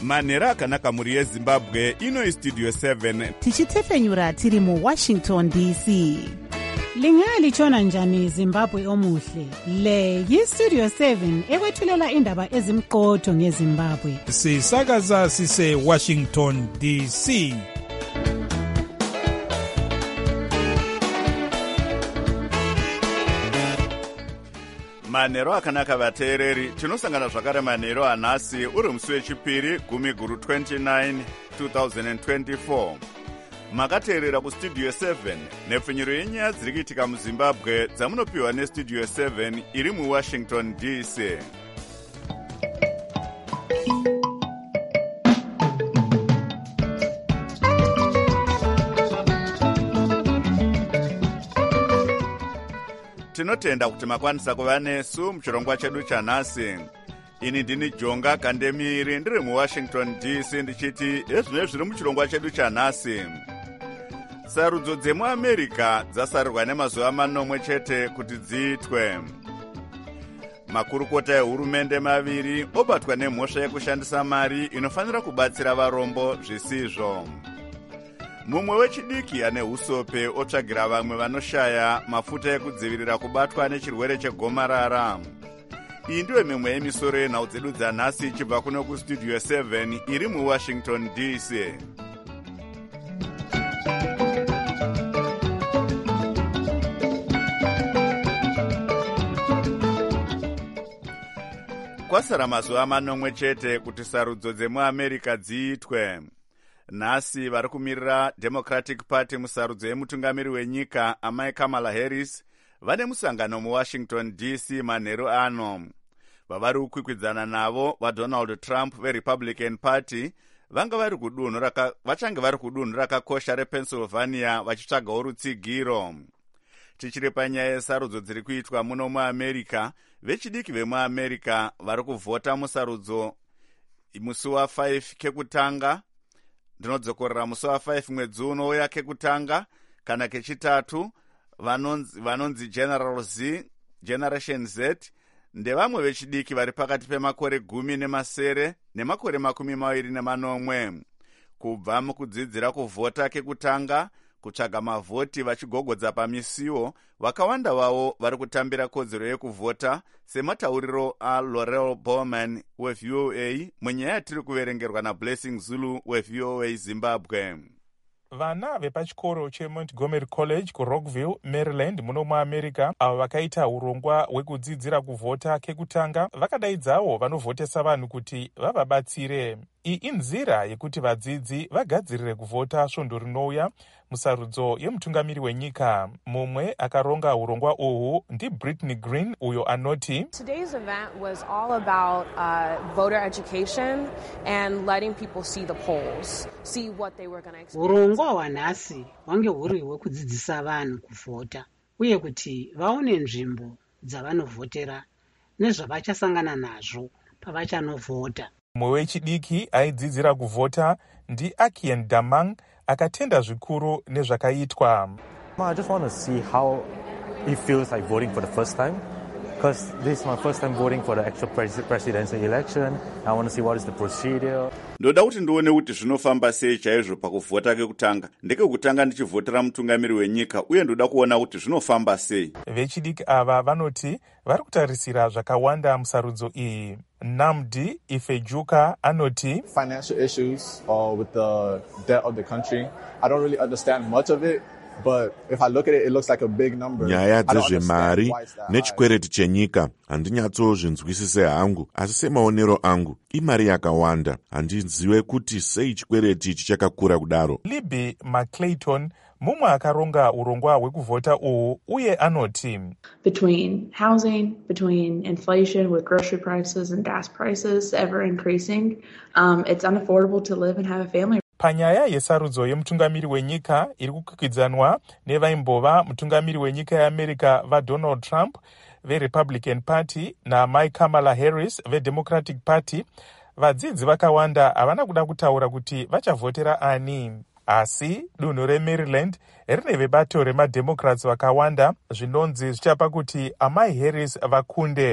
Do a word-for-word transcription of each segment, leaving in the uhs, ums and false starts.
manhero akanaka mhuri yezimbabwe. Ino istudio seven tichitefenyura tiri muwashington D C. Lingalitshona njani Zimbabwe omuhle? Le yistudio seven ekwethulela indaba ezimqotho ngeZimbabwe. Sisakaza sise Washington D C. manhero akanaka vateereri, tinosangana zvakare manhero anhasi uri musi wechipiri gumi guru twenty-nine twenty twenty-four. Makateerera kustudio seven nepfunyiro yenyaya dziri kuitika muzimbabwe dzamunopiwa nestudio seven iri muwashington D C. Tinotenda kuti makwanisa kuva nesu muchirongwa chedu chanhasi. Ini ndini Jonga Kandemiri ndiri muwashington D C ndichiti ezvino zviri muchirongwa chedu chanhasi. Sarudzo dzemuAmerica dzasarirwa nemazuva manomwe chete kuti dziitwe. Makurukota ehurumende maviri obatwa nemhosva yekushandisa mari inofanira kubatsira varombo zvisizvo. Mumwe wechidiki ane usope otsvagira vamwe vanoshaya mafuta ekudzivirira kubatwa nechirwere chegomarara. Iyi ndiyo mimwe yemisoro yenhau dzedu dzanhasi ichibva kuno kustudio seven iri muwashington D C. Kwasara mazuva manomwe chete kuti sarudzo dzemuAmerica dziitwe. Nhasi vari kumirira Democratic Party musarudzo yemutungamiri wenyika amai Kamala Harris vane musangano muWashington D C manhero ano. Vavari kukwikwidzana navo vaDonald Trump veRepublican Party vanga vari kudunhu raka vachange vari kudunhu rakakosha rePennsylvania vachitsvagawo rutsigiro. Tichiri panyaya yesarudzo dziri kuitwa muno muAmerica, vechidiki vemuAmerica vari kuvhota musarudzo musi wa5 kekutanga. Ndinodzokorera musi wa5 mwedzi unouya kekutanga kana kechitatu vanonzi, vanonzi General Z, Generation Z, ndevamwe vechidiki vari pakati pemakore gumi nemasere nemakore makumi maviri nemanomwe. Kubva mukudzidzira kuvhota kekutanga, kutsvaga mavhoti vachigogodza pamisiwo, vakawanda vavo vari kutambira kodzero yekuvhota sematauriro aLaurel Bowman weV O A munyaya yatiri kuverengerwa naBlessing Zulu weV O A Zimbabwe. Vana vepachikoro cheMontgomery College kuRockville, Maryland muno muAmerica avo vakaita urongwa hwekudzidzira kuvhota kekutanga vakadaidzawo vanovhotesa vanhu kuti vavabatsire. Iyi inzira yekuti vadzidzi vagadzirire kuvhota svondo rinouya musarudzo yemutungamiri wenyika. Mumwe akaronga urongwa uhu ndiBrittany Green uyo anoti, Today's event was all about uh, voter education and letting people see the polls, see what they were going to experience. Urongwa hwanhasi hwange huri hwekudzidzisa vanhu kuvhota uye kuti vaone nzvimbo dzavanovhotera nezvavachasangana nazvo pavachanovhota. Mumwe wechidiki aidzidzira kuvhota ndiAkien Damang akatenda zvikuru nezvakaitwa. I just want to see how it feels like voting for the first time, because this is my first time voting for the actual pres- presidential election. I want to see what is the procedure. Ndoda kuti ndione kuti zvinofamba sei chaizvo pakuvhota kekutanga. Ndekekutanga ndichivhotera mutungamiri wenyika uye ndoda kuona kuti zvinofamba sei. Vechidiki ava vanoti vari kutarisira zvakawanda musarudzo iyi. Namdi Ifejuka anoti, financial issues uh, with the debt of the country. I don't really understand much of it, but if I look at it, it looks like a big number. Nyaya dzezvemari nechikwereti chenyika handinyatsozvinzwisise hangu, asi semaonero angu imari yakawanda. Handizive kuti sei chikwereti chichakakura kudaro. Libby McClayton mumwe akaronga urongwa hwekuvhota uhu uye anoti, between housing, between inflation with grocery prices and gas prices ever increasing, um, it's unaffordable to live and have a family. Panyaya yesarudzo yemutungamiri wenyika iri kukwikwidzanwa nevaimbova mutungamiri wenyika yeAmerica vaDonald Trump veRepublican Party naamai Kamala Harris veDemocratic Party, vadzidzi vakawanda havana kuda kutaura kuti vachavhotera ani. Asi dunhu reMaryland rine vebato remademocrats vakawanda zvinonzi zvichapa kuti amai Harris vakunde.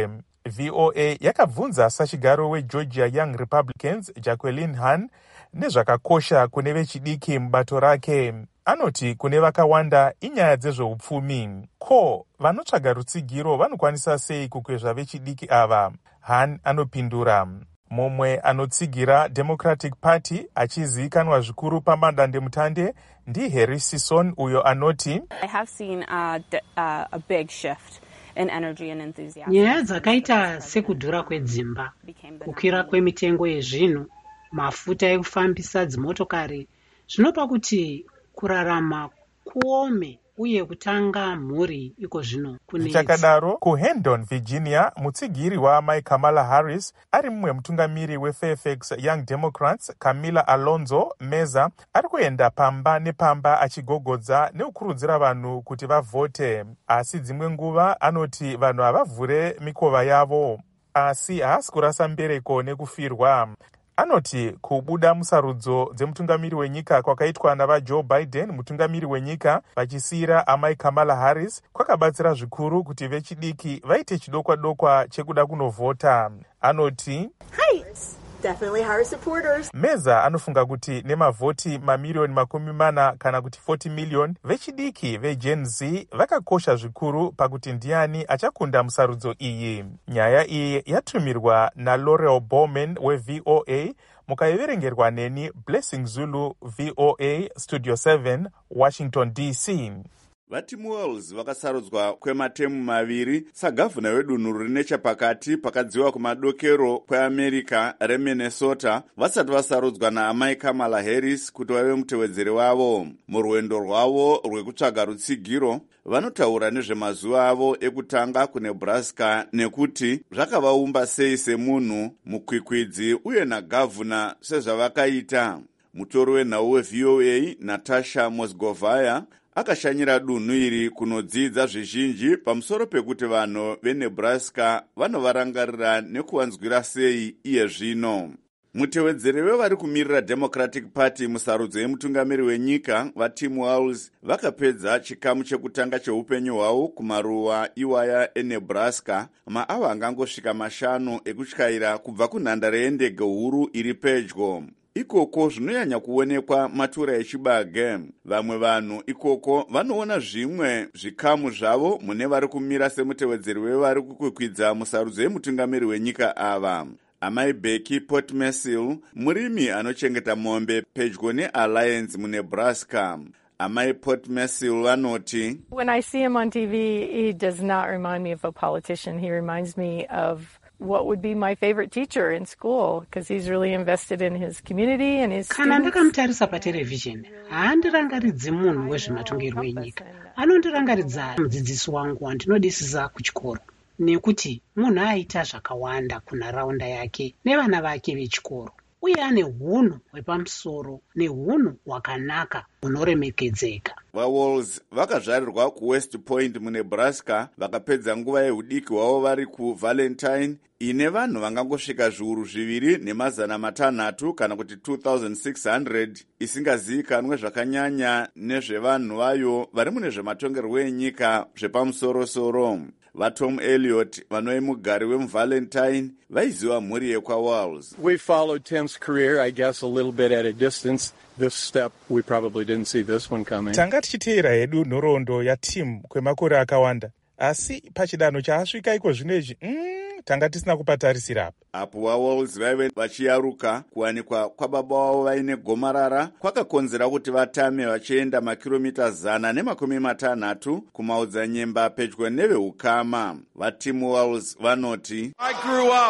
V O A yakabvunza sachigaro weGeorgia Young Republicans Jacqueline Hahn nezvakakosha kune vechidiki mubato rake. Anoti kune vakawanda inyaya dzezveupfumi. Ko, vanotsvaga rutsigiro vanokwanisa sei kukwezva vechidiki ava? Hahn anopindura. Mumwe anotsigira Democratic Party achizivikanwa zvikuru pamadandemutande ndiHarry Sisson, uyo anoti I have seen a, a, a big shift in energy and enthusiasm. Nyaya dzakaita sekudhura kwedzimba, kukwira kwemitengo yezvinhu, mafuta ekufambisa dzimotokari, zvinopa kuti kurarama kuome uye kutanga mhuri iko zvino kunetsa. Zvichakadaro, kuHendon, Virginia, mutsigiri waamai Kamala Harris ari mumwe mutungamiri weFairfax Young Democrats Camila Alonzo Meza ari kuenda pamba nepamba achigogodza neukurudzira vanhu kuti vavhote. Asi dzimwe nguva anoti vanhu havavhure mikova yavo, asi haasi kurasa mbereko nekufirwa. Anoti kubuda musarudzo dzemutungamiri wenyika kwakaitwa navaJoe Biden mutungamiri wenyika vachisiyira amai Kamala Harris kwakabatsira zvikuru kuti vechidiki vaite chidokwa-dokwa chekuda kunovhota. Anoti Hi, definitely Harris supporters. Meza anofunga kuti nemavhoti mamiliyoni makumi mana kana kuti forty million vechidiki veGen Z vakakosha zvikuru pakuti ndiani achakunda musarudzo iyi. Nyaya iyi yatumirwa naLaurel Bowman weV O A, mukaiverengerwa neni Blessing Zulu, V O A, Studio seven, Washington D C. VaTim Walz vakasarudzwa kwematemu maviri sagavhuna wedunhu riri nechapakati pakadziwa kumadokero kweAmerica reMinnesota vasati vasarudzwa naamai Kamala Harris kuti vave mutevedzeri wavo. Murwendo rwavo rwekutsvaga rutsigiro, vanotaura nezvemazuva avo ekutanga kuNebraska nekuti zvakavaumba sei semunhu, mukwikwidzi uye nagavhuna sezvavakaita. Mutori wenhau weV O A Natasha Mosgovaya akashanyira dunhu iri kunodzidza zvizhinji pamusoro pekuti vanhu veNebraska vanovarangarira nekuvanzwira sei iye zvino. Mutevedzeri wevari kumirira Democratic Party musarudzo yemutungamiri wenyika, vaTim Walz vakapedza chikamu chekutanga cheupenyu hwavo kumaruwa iwaya eNebraska maava angangosvika mashanu ekutyaira kubva kunhandare yendege huru iri pedyo. Ikoko zvinonyanya kuonekwa matura echibage. Vamwe vanhu ikoko vanoona zvimwe zvikamu zvavo mune vari kumira semutevedzeri wevari kukwikwidza musarudzo yemutungamiri wenyika ava. Amai Becky Potmesil, murimi anochengeta mombe pedyo neAlliance muNebraska. Amai Potmesil vanoti, When I see him on T V, he does not remind me of a politician. He reminds me of what would be my favorite teacher in school, because he's really invested in his community and his Kana ndakamutarisa patelevision, haandirangaridzi munhu wezvematongerwo enyika. Anondirangaridza mudzidzisi wangu wandinodisisa kuchikoro, nekuti munhu aita zvakawanda kunharaunda yake nevana vake vechikoro, uye ane hunhu hwepamusoro nehunhu hwakanaka hunoremekedzeka. VaWalz vakazvarirwa kuWest Point muNebraska vakapedza nguva yehudiki hwavo vari kuValentine ine vanhu vangangosvika zviuru zviviri nemazana matanhatu kana kuti two thousand six hundred, isingazivikanwe zvakanyanya nezvevanhu vayo vari mune zvematongerwo enyika zvepamusorosoro. VaTom Elliott, vanove mugari wemuValentine, vaiziva mhuri yekwaWalz. We followed Tim's career, I guess, a little bit at a distance. This step, we probably didn't see this one coming. Tanga tichiteera hedu nhoroondo yaTim kwemakore akawanda, asi pachidanho chaasvika iko zvinezvi mm, tanga tisina kupatarisira apa. Apo vaWalz vaive vachiyaruka, kuwanikwa kwababa wavo vaine gomarara kwakakonzera kuti vatame vachienda makiromita zana nemakumi matanhatu kumaodzanyemba pedyo neveukama. VaTim Walz vanoti, I grew up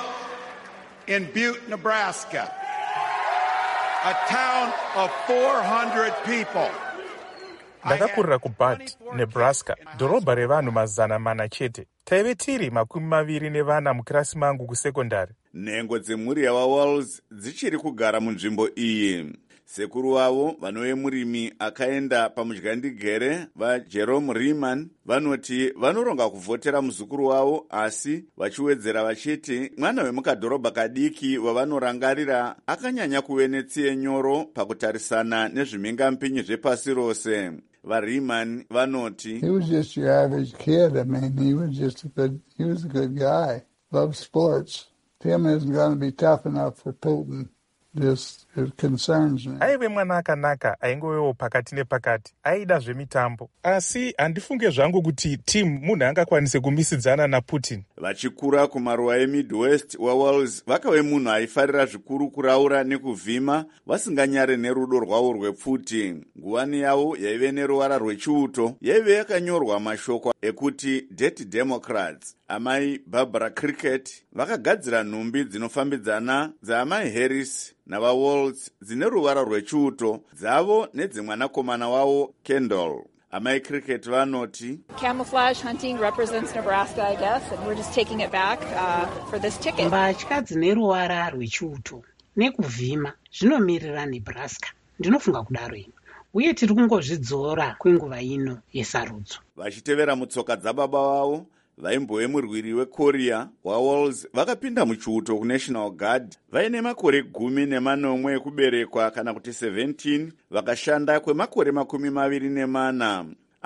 in Butte, Nebraska, a town of four hundred people. Ndakakurira kuButte, Nebraska, dhorobha revanhu mazana mana chete. Taive tiri makumi maviri nevana mukirasi mangu kusekondari. Nhengo dzemhuri yavaWalz dzichiri kugara munzvimbo iyi. Sekuru wavo vanove murimi akaenda pamudyandigere vaJerome Riemann vanoti vanoronga kuvhotera muzukuru wavo, asi vachiwedzera vachiti mwana wemukadhorobha kadiki wavanorangarira akanyanya kuve netsiye nyoro pakutarisana nezvimhingampinyi zvepasi rose. VaRiemann vanoti, He was just your average kid. I mean, he was just a good, he was a good guy. loves sports. Tim isn't going to be tough enough for Putin. Just, it concerns me. Aive mwana akanaka aingovewo pakati nepakati, aida zvemitambo. Asi handifunge zvangu kuti Tim munhu angakwanise kumisidzana naPutin. Vachikura kumaruwa eMidwest waWales vakave munhu aifarira zvikuru kuraura nekuvhima vasinganyare nerudo rwavo rwepfuti. Nguwani yavo yaive neruvara rwechiuto yaive yakanyorwa mashoko ekuti Dirty Democrats. Amai Barbara Cricket vakagadzira nhumbi dzinofambidzana dzaamai Harris navaWalls dzine ruvara rwechiuto dzavo nedzemwanakomana wavo Kendall. Amai Cricket vanoti camouflage hunting represents Nebraska, I guess, and we're just taking it back uh, for this ticket. Mbatya dzine ruvara rwechiuto nekuvhima zvinomirira Nebraska. Ndinofunga kudaro ino. Uye tiri kungozvidzora kwenguva ino yesarudzo. Vachitevera mutsoka dzababa vavo vaimbove murwiri weKorea waWalls vakapinda muchiuto kuNational Guard vaine makore gumi nemanomwe ekuberekwa kana kuti seventeen vakashanda kwemakore makumi maviri nemana.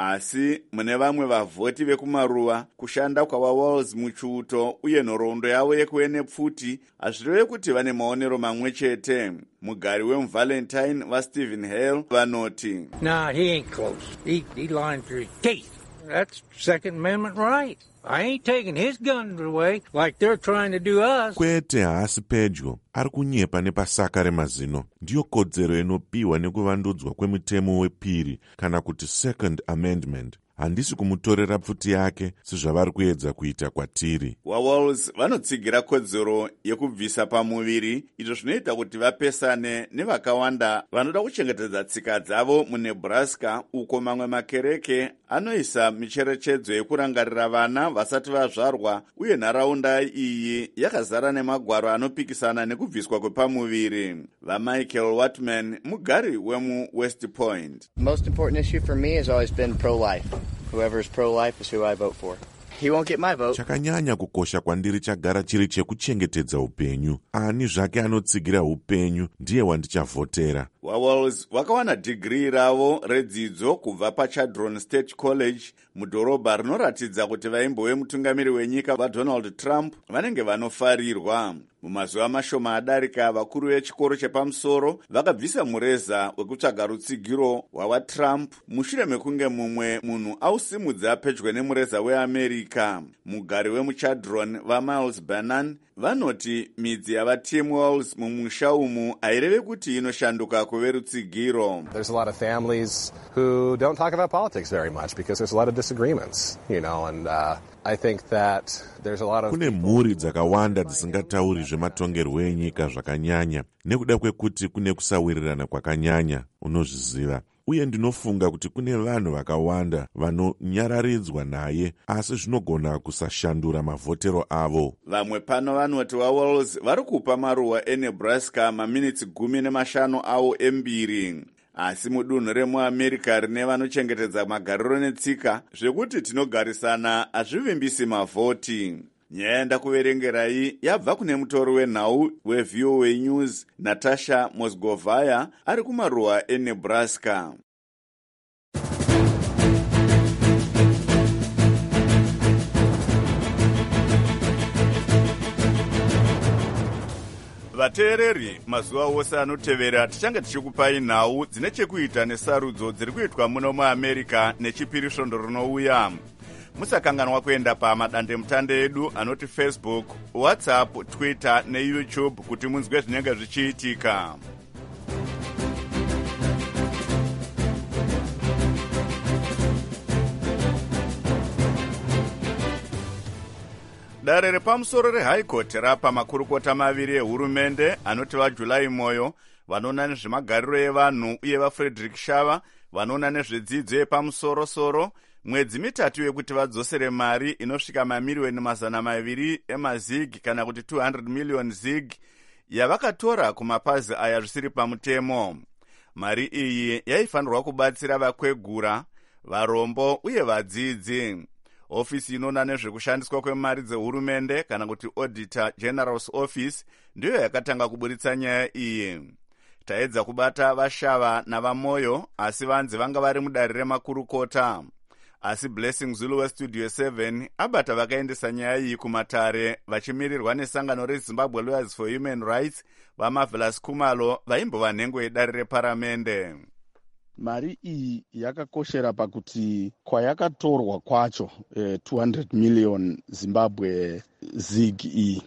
Asi mune vamwe vavhoti vekumaruva kushanda kwavaWalls muchiuto uye nhoroondo yavo yekuve nepfuti hazvireve kuti vane maonero mamwe chete. Mugari wemuValentine vaStephen Hale vanoti Nah, he ain't close. He, he lying through his teeth. That's Second Amendment right. I ain't taking his guns away like they're trying to do us. Kwete haasi pedyo, ari kunyepa nepasaka remazino. Ndiyo kodzero inopiwa nekuvandudzwa kwemutemo wepiri kana kuti Second Amendment. Handisi kumutorera pfuti yake sezvavari kuedza kuita kwatiri. VaWalls vanotsigira kodzero yekubvisa pamuviri, izvo zvinoita kuti vapesane nevakawanda vanoda kuchengetedza tsika dzavo muNebraska, uko mamwe makereke anoisa micherechedzo yekurangarira vana vasati vazvarwa, uye nharaunda iyi yakazara nemagwaro anopikisana nekubviswa kwepamuviri. VaMichael Watman mugari wemuWest Point. The most important issue for me has always been pro-life. Whoever is pro-life is who I vote for. He won't get my vote. Chakanyanya kukosha kwandiri chagara chiri chekuchengetedza upenyu. Ani zvake anotsigira upenyu ndiye wandichavhotera. VaWalls vakawana dhigiri ravo redzidzo kubva paChadron State College mudhorobha rinoratidza kuti vaimbove mutungamiri wenyika vaDonald Trump vanenge vanofarirwa. Mumazuva mashoma adarika vakuru vechikoro chepamusoro vakabvisa mureza wekutsvaga rutsigiro hwavaTrump mushure mekunge mumwe munhu ausimudza pedyo nemureza weAmerika. Mugari wemuChadron vaMiles Bannon vanoti midzi yavaTim Walls mumusha umu haireve kuti inoshanduka kuve rutsigiro. There's a lot of families who don't talk about politics very much because there's a lot of disagreements, you know, and uh, I think that there's a lot of kune mhuri dzakawanda dzisingatauri zvematongerwo enyika zvakanyanya nekuda kwekuti kune kusawirirana kwakanyanya unozviziva. Uye ndinofunga kuti kune vanhu vakawanda vanonyararidzwa naye asi zvinogona kusashandura mavhotero avo. Vamwe pano vanoti vaWalls vari kupa maruwa eNebraska maminitsi gumi nemashanu avo embiri. Asi mudunhu remuAmerika rine vanochengetedza magariro netsika zvekuti tinogarisana hazvivimbisi mavhoti. Nyaya ndakuverengerai yabva kune mutori wenhau weV O A News Natasha Mosgovaya ari kumaruwa eNebraska. Vateereri, mazuva ose anotevera tichange tichikupai nhau dzine chekuita nesarudzo dziri kuitwa muno muAmerika nechipiri svondo rinouya. Musakanganwa kuenda pamadandemutande edu anoti Facebook, WhatsApp, Twitter neYouTube kuti munzwe zvinenge zvichiitika. Dare repamusoro reHigh Court rapa makurukota maviri ehurumende anoti vaJulai Moyo vanoona nezvemagariro evanhu uye vaFrederick Shava vanoona nezvedzidzo yepamusoro-soro mwedzi mitatu yekuti vadzosere mari inosvika mamiliyoni mazana maviri emazig kana kuti two hundred million zig yavakatora kumapazi aya zvisiri pamutemo. Mari iyi yaifanirwa kubatsira vakwegura, varombo uye vadzidzi. Ofisi inoona nezvekushandiswa kwemari dzehurumende kana kuti Auditor General's Office ndiyo yakatanga kuburitsa nyaya iyi. Taedza kubata vaShava navaMoyo asi vanzi vanga vari mudare remakurukota. asi Blessing Zulu westudio seven abata vakaendesa nyaya iyi kumatare vachimirirwa nesangano reZimbabwe Lawyers for Human Rights vaMarvelous Khumalo vaimbova nhengo yedare reparamende. Mari iyi yakakoshera pakuti kwayakatorwa kwacho eh, two hundred million Zimbabwe zig iyi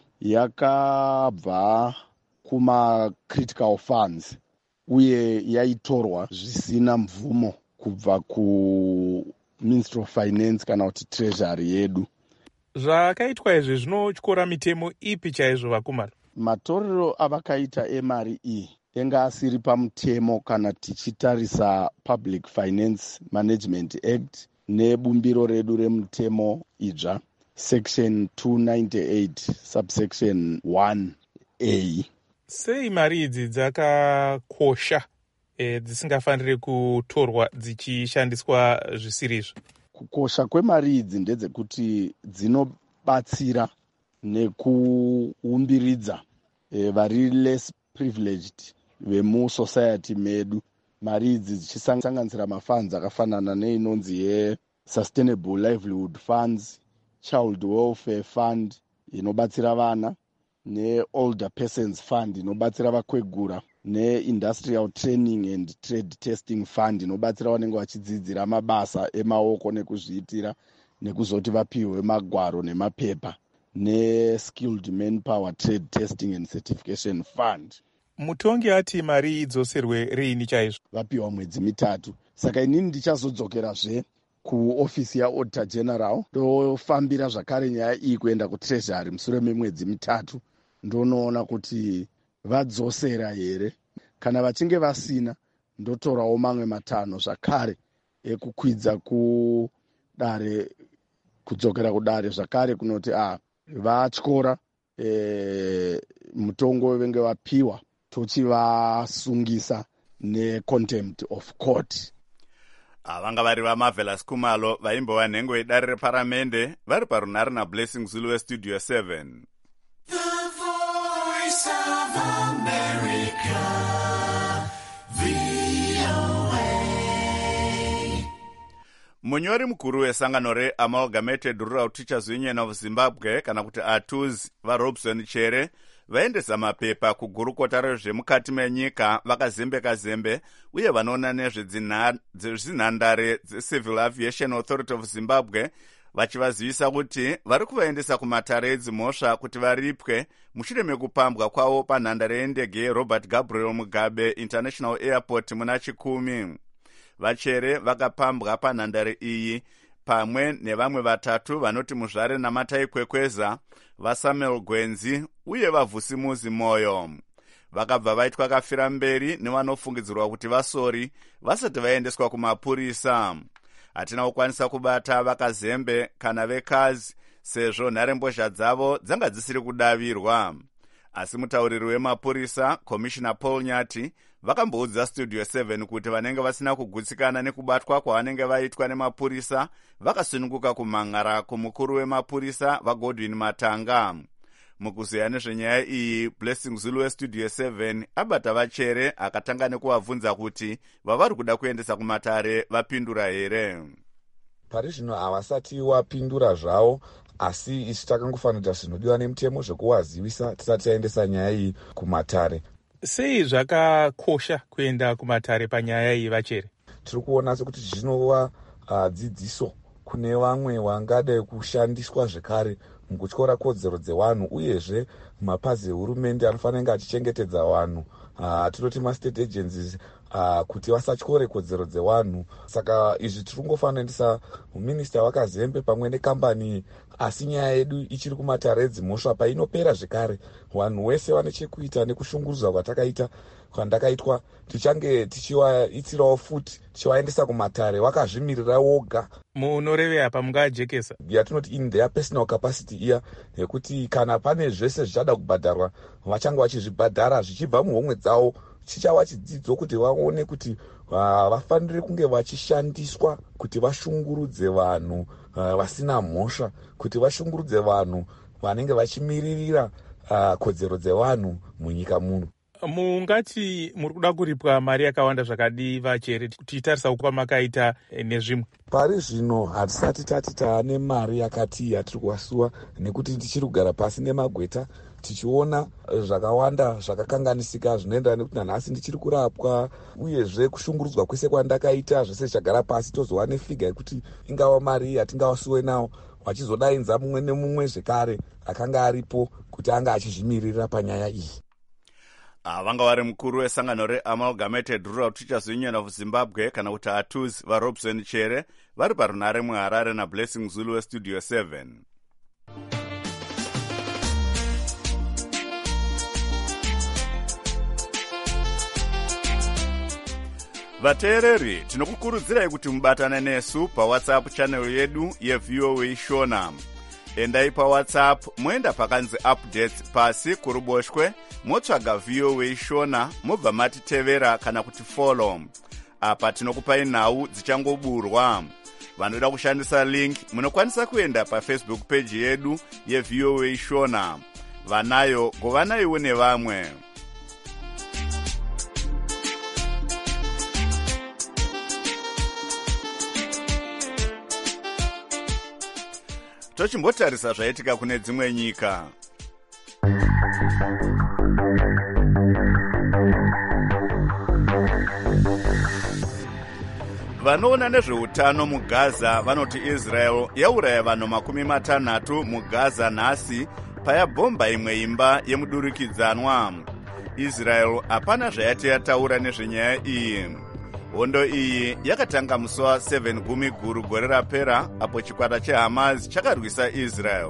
yakabva kuma critical funds uye yaitorwa zvisina mvumo kubva ku Ministry of Finance kana kuti Treasury yedu. Zvakaitwa izvi zvinotyora mitemo ipi chaizvo vakumana? Matorero avakaita emari iyi enga asiri pamutemo kana tichitarisa Public Finance Management Act nebumbiro redu remutemo idzva section two ninety-eight subsection one A. Sei mari idzi dzakakosha e, dzisingafaniri kutorwa dzichishandiswa zvisirizvo? Kukosha kwemari idzi ndedzekuti dzinobatsira nekuumbiridza e, vari less privileged vemusociety medu. Mari idzi dzichisanganisira mafunds akafanana neinonzi ye-Sustainable Livelihood Funds, Child Welfare Fund inobatsira vana, ne-Older Persons Fund inobatsira vakwegura, ne-Industrial Training and Trade Testing Fund inobatsira vanenge vachidzidzira mabasa emaoko nekuzviitira nekuzoti vapiwe magwaro nemapepa, ne-Skilled Manpower Trade Testing and Certification Fund. Mutongi ati mari idzoserwe riini chaizvo? Vapiwa mwedzi mitatu. Saka inini ndichazodzokerazve kuofisi yaAuditor General ndofambira zvakare nyaya iyi kuenda kuTreasury mushure memwedzi mitatu ndonoona kuti vadzosera here. Kana vachinge vasina ndotorawo mamwe matano zvakare ekukwidza kudare kudzokera kudare zvakare kunoti ah vatyora e, mutongo venge vapiwa tochivasungisa ne-contempt of court. Avanga vari vaMarvelous Khumalo vaimbova nhengo yedare reparamende vari parunhare naBlessing Zulu westudio seven. The Voice of America, V O A. Munyori mukuru wesangano reAmalgamated Rural Teachers Union of Zimbabwe kana kuti A T U Z vaRobson Chere vaendesa mapepa kugurukota rezvemukati menyika vakazembeka zembe uye vanoona nezvedzinhandare dzeCivil Aviation Authority of Zimbabwe vachivazivisa kuti vari kuvaendesa kumatare edzimhosva kuti varipwe mushure mekupambwa kwavo panhandare yendege yeRobert Gabriel Mugabe International Airport muna chikumi. Vachere vakapambwa panhandare iyi pamwe nevamwe vatatu vanoti muzvare namatai kwekweza, vaSamuel Gwenzi uye vaVhusimuzi Moyo. Vakabva vaitwa kafira mberi nevanofungidzirwa kuti vasori vasati vaendeswa kumapurisa. Hatina kukwanisa kubata vakazembe kana vekazi sezvo nharembozha dzavo dzanga dzisiri kudavirwa. Asi mutauriri wemapurisa Commissioner Paul Nyati vakamboudza studio seven kuti vanenge vasina kugutsikana nekubatwa kwavanenge vaitwa nemapurisa vakasununguka kumhan'ara kumukuru wemapurisa vaGodwin Matanga. Mukuzeya nezvenyaya iyi, Blessing Zulu westudio seven abata vachere akatanga nekuvabvunza kuti vavari kuda kuendesa kumatare vapindura here. Pari zvino havasati wapindura zvavo, asi isu takangofanira zvinodiwa nemutemo zvekuvazivisa tisati taendesa nyaya iyi kumatare. Sei zvakakosha kuenda kumatare panyaya iyi vachere? Tiri kuona sekuti zvinova uh, dzidziso kune vamwe vangada kushandiswa zvekare mukutyora kodzero dzevanhu, uyezve mapazi ehurumende anofanira kunge achichengetedza vanhu, uh, tinoti mastate agencies uh, kuti vasatyore kodzero dzevanhu. Saka izvi tiri kungofanirisa muminista wakazembe pamwe nekambani, asi nyaya yedu ichiri kumatare edzimhosva painopera zvekare. Vanhu wese vane chekuita nekushungurudzwa kwatakaita kwandakaitwa tichange tichivaitsirawo futi tichivaendesa kumatare vakazvimirira woga. Munorevei apa mungajekesa? Yatinoti in their personal capacity iya yekuti kana pane zvese zvichada kubhadharwa vachange vachizvibhadhara zvichibva muhomwe dzavo. Chichava chidzidzo kuti vaone kuti uh, vafanire kunge vachishandiswa kuti vashungurudze vanhu uh, vasina mhosva, kuti vashungurudze vanhu vanenge vachimiririra uh, kodzero dzevanhu munyika muno. Mungati muri kuda kuripwa mari yakawanda zvakadii vachere tichitarisa kupa makaita nezvimwe? Pari zvino hatisati tati taane mari yakati yatiri kuwasiwa nekuti tichiri kugara pasi nemagweta tichiona zvakawanda zvakakanganisika zvinoenderana nekuti nanhasi ndichiri kurapwa uyezve kushungurudzwa kwese kwandakaita zvese chagara pasi tozowa nefiga yekuti ingava mari yatingawasiwe nawo wachizodainza mumwe nemumwe zvekare akanga aripo kuti anga achizvimirira panyaya iyi. Vanga vari mukuru wesangano reAmalgamated Rural Teachers Union of Zimbabwe kana kuti A T U Z vaRobson Chere vari parunare muHarare naBlessing Zulu weStudio seven. Vateereri, tinokukurudzirai kuti mubatane nesu paWhatsApp channel yedu yeV O A Shona. Endai paWhatsApp moenda pakanzi updates pasi kuruboshwe motsvaga V O A Shona mobva matitevera kana kuti follow. Apa tinokupai nhau dzichangoburwa. Vanoda kushandisa link munokwanisa kuenda paFacebook page yedu yeV O A Shona. Vanayo govanaiwo nevamwe. Tochimbotarisa zvaitika kune dzimwe nyika. Vanoona nezveutano muGaza vanoti Israel yauraya vanhu makumi matanhatu muGaza nhasi payabhomba imwe imba yemudurikidzanwa. Israel hapana zvayati yataura nezvenyaya iyi. Hondo iyi yakatanga musi wa seven gumi guru gore rapera apo chikwata cheHamas chakarwisa Israel.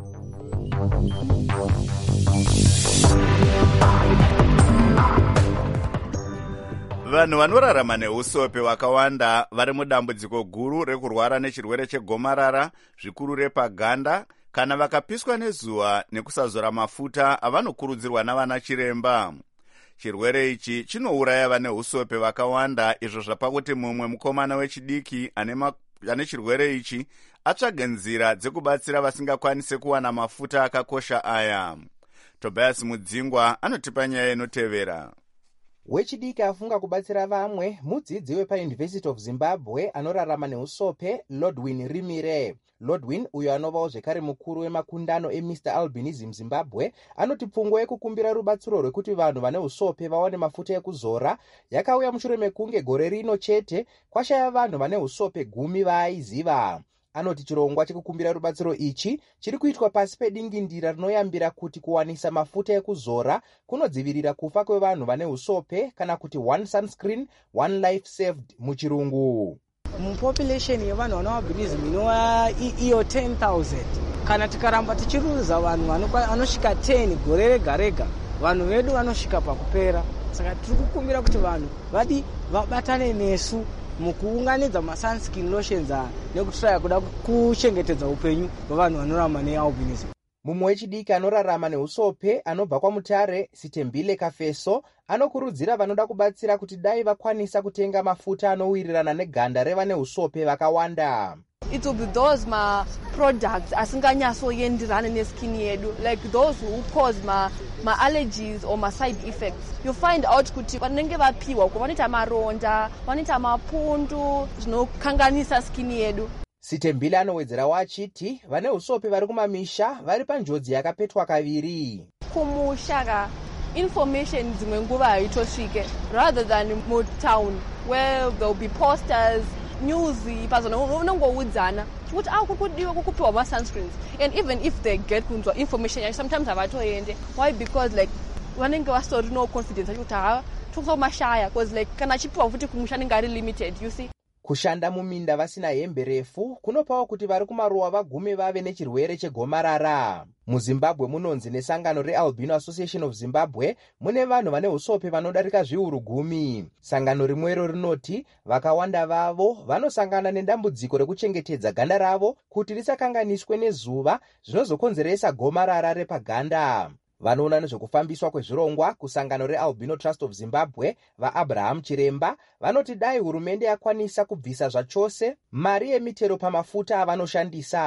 Vanhu vanorarama neusope wakawanda vari mudambudziko guru rekurwara nechirwere chegomarara zvikuru repaganda kana vakapiswa nezuva nekusazora mafuta avanokurudzirwa navana chiremba. Chirwere ichi chinouraya vane usope vakawanda, izvo zvapakuti mumwe mukomana wechidiki ane, ane chirwere ichi atsvage nzira dzekubatsira vasingakwanise kuwana mafuta akakosha aya. Tobias Mudzingwa anotipa nyaya inotevera. Wechidiki afunga kubatsira vamwe mudzidzi wepaUniversity of Zimbabwe anorarama neusope Lordwin Rimire. Lordwin, uyo anovawo zvekare mukuru wemakundano eMister Albinism Zimbabwe, anoti pfungwa yekukumbira rubatsiro rwekuti vanhu vane usope vawane mafuta ekuzora yakauya mushure mekunge gore rino chete kwashaya vanhu vane usope gumi vaaiziva. Anoti chirongwa chekukumbira rubatsiro ichi chiri kuitwa pasi pedingindira rinoyambira kuti kuwanisa mafuta ekuzora kunodzivirira kufa kwevanhu vane usope kana kuti one sunscreen one life saved muchirungu. Mupopulation yevanhu vane albinism inova iyo ten thousand. Kana tikaramba tichiruza vanhu vanosvika ten gore rega rega, vanhu vedu vanosvika pakupera. Saka tiri kukumbira kuti vanhu vadi vabatane nesu mukuunganidza masunscreen lotions nekutraya kuda kuchengetedza upenyu hwevanhu vanorarama nealbinism. Mumwe wechidiki anorarama neusope anobva kwaMutare, Sitembile Kafeso, anokurudzira vanoda kubatsira kuti dai vakwanisa kutenga mafuta anowirirana neganda revane usope vakawanda. It will be those ma products asinganyatsoenderana neskin yedu, like those who cause ma ma allergies or ma side effects. You find out kuti vanenge vapiwa ko vanoita maronda, vanoita mapundu zvinokanganisa skin yedu. Sitembile anowedzerawo achiti vane usope vari kumamisha vari panjodzi yakapetwa kaviri. Kumusha information dzimwe nguva haitosvike rather than mutown where there will be posters, news, unongoudzana kuti ah kukudiwa kukupiwa ma sunscreens, and even if they get kunzwa information sometimes havatoende. Why? Because like vanenge vasori no confidence kuti ha tokusomashaya, because like kana chipiwa futi kumusha ninge ari limited, you see. Kushanda muminda vasina hembe refu kunopawo kuti vari kumaruwa vagume vave nechirwere chegomarara. MuZimbabwe munonzi nesangano reAlbino Association of Zimbabwe mune vanhu vane usope vanodarika zviuru gumi. Sangano rimwero rinoti vakawanda vavo vanosangana nedambudziko rekuchengetedza ganda ravo kuti risakanganiswe nezuva zvinozokonzeresa gomarara repaganda. Vanoona nezvekufambiswa kwezvirongwa kusangano reAlbino Trust of Zimbabwe vaAbraham Chiremba vanoti dai hurumende yakwanisa kubvisa zvachose mari yemitero pamafuta avanoshandisa.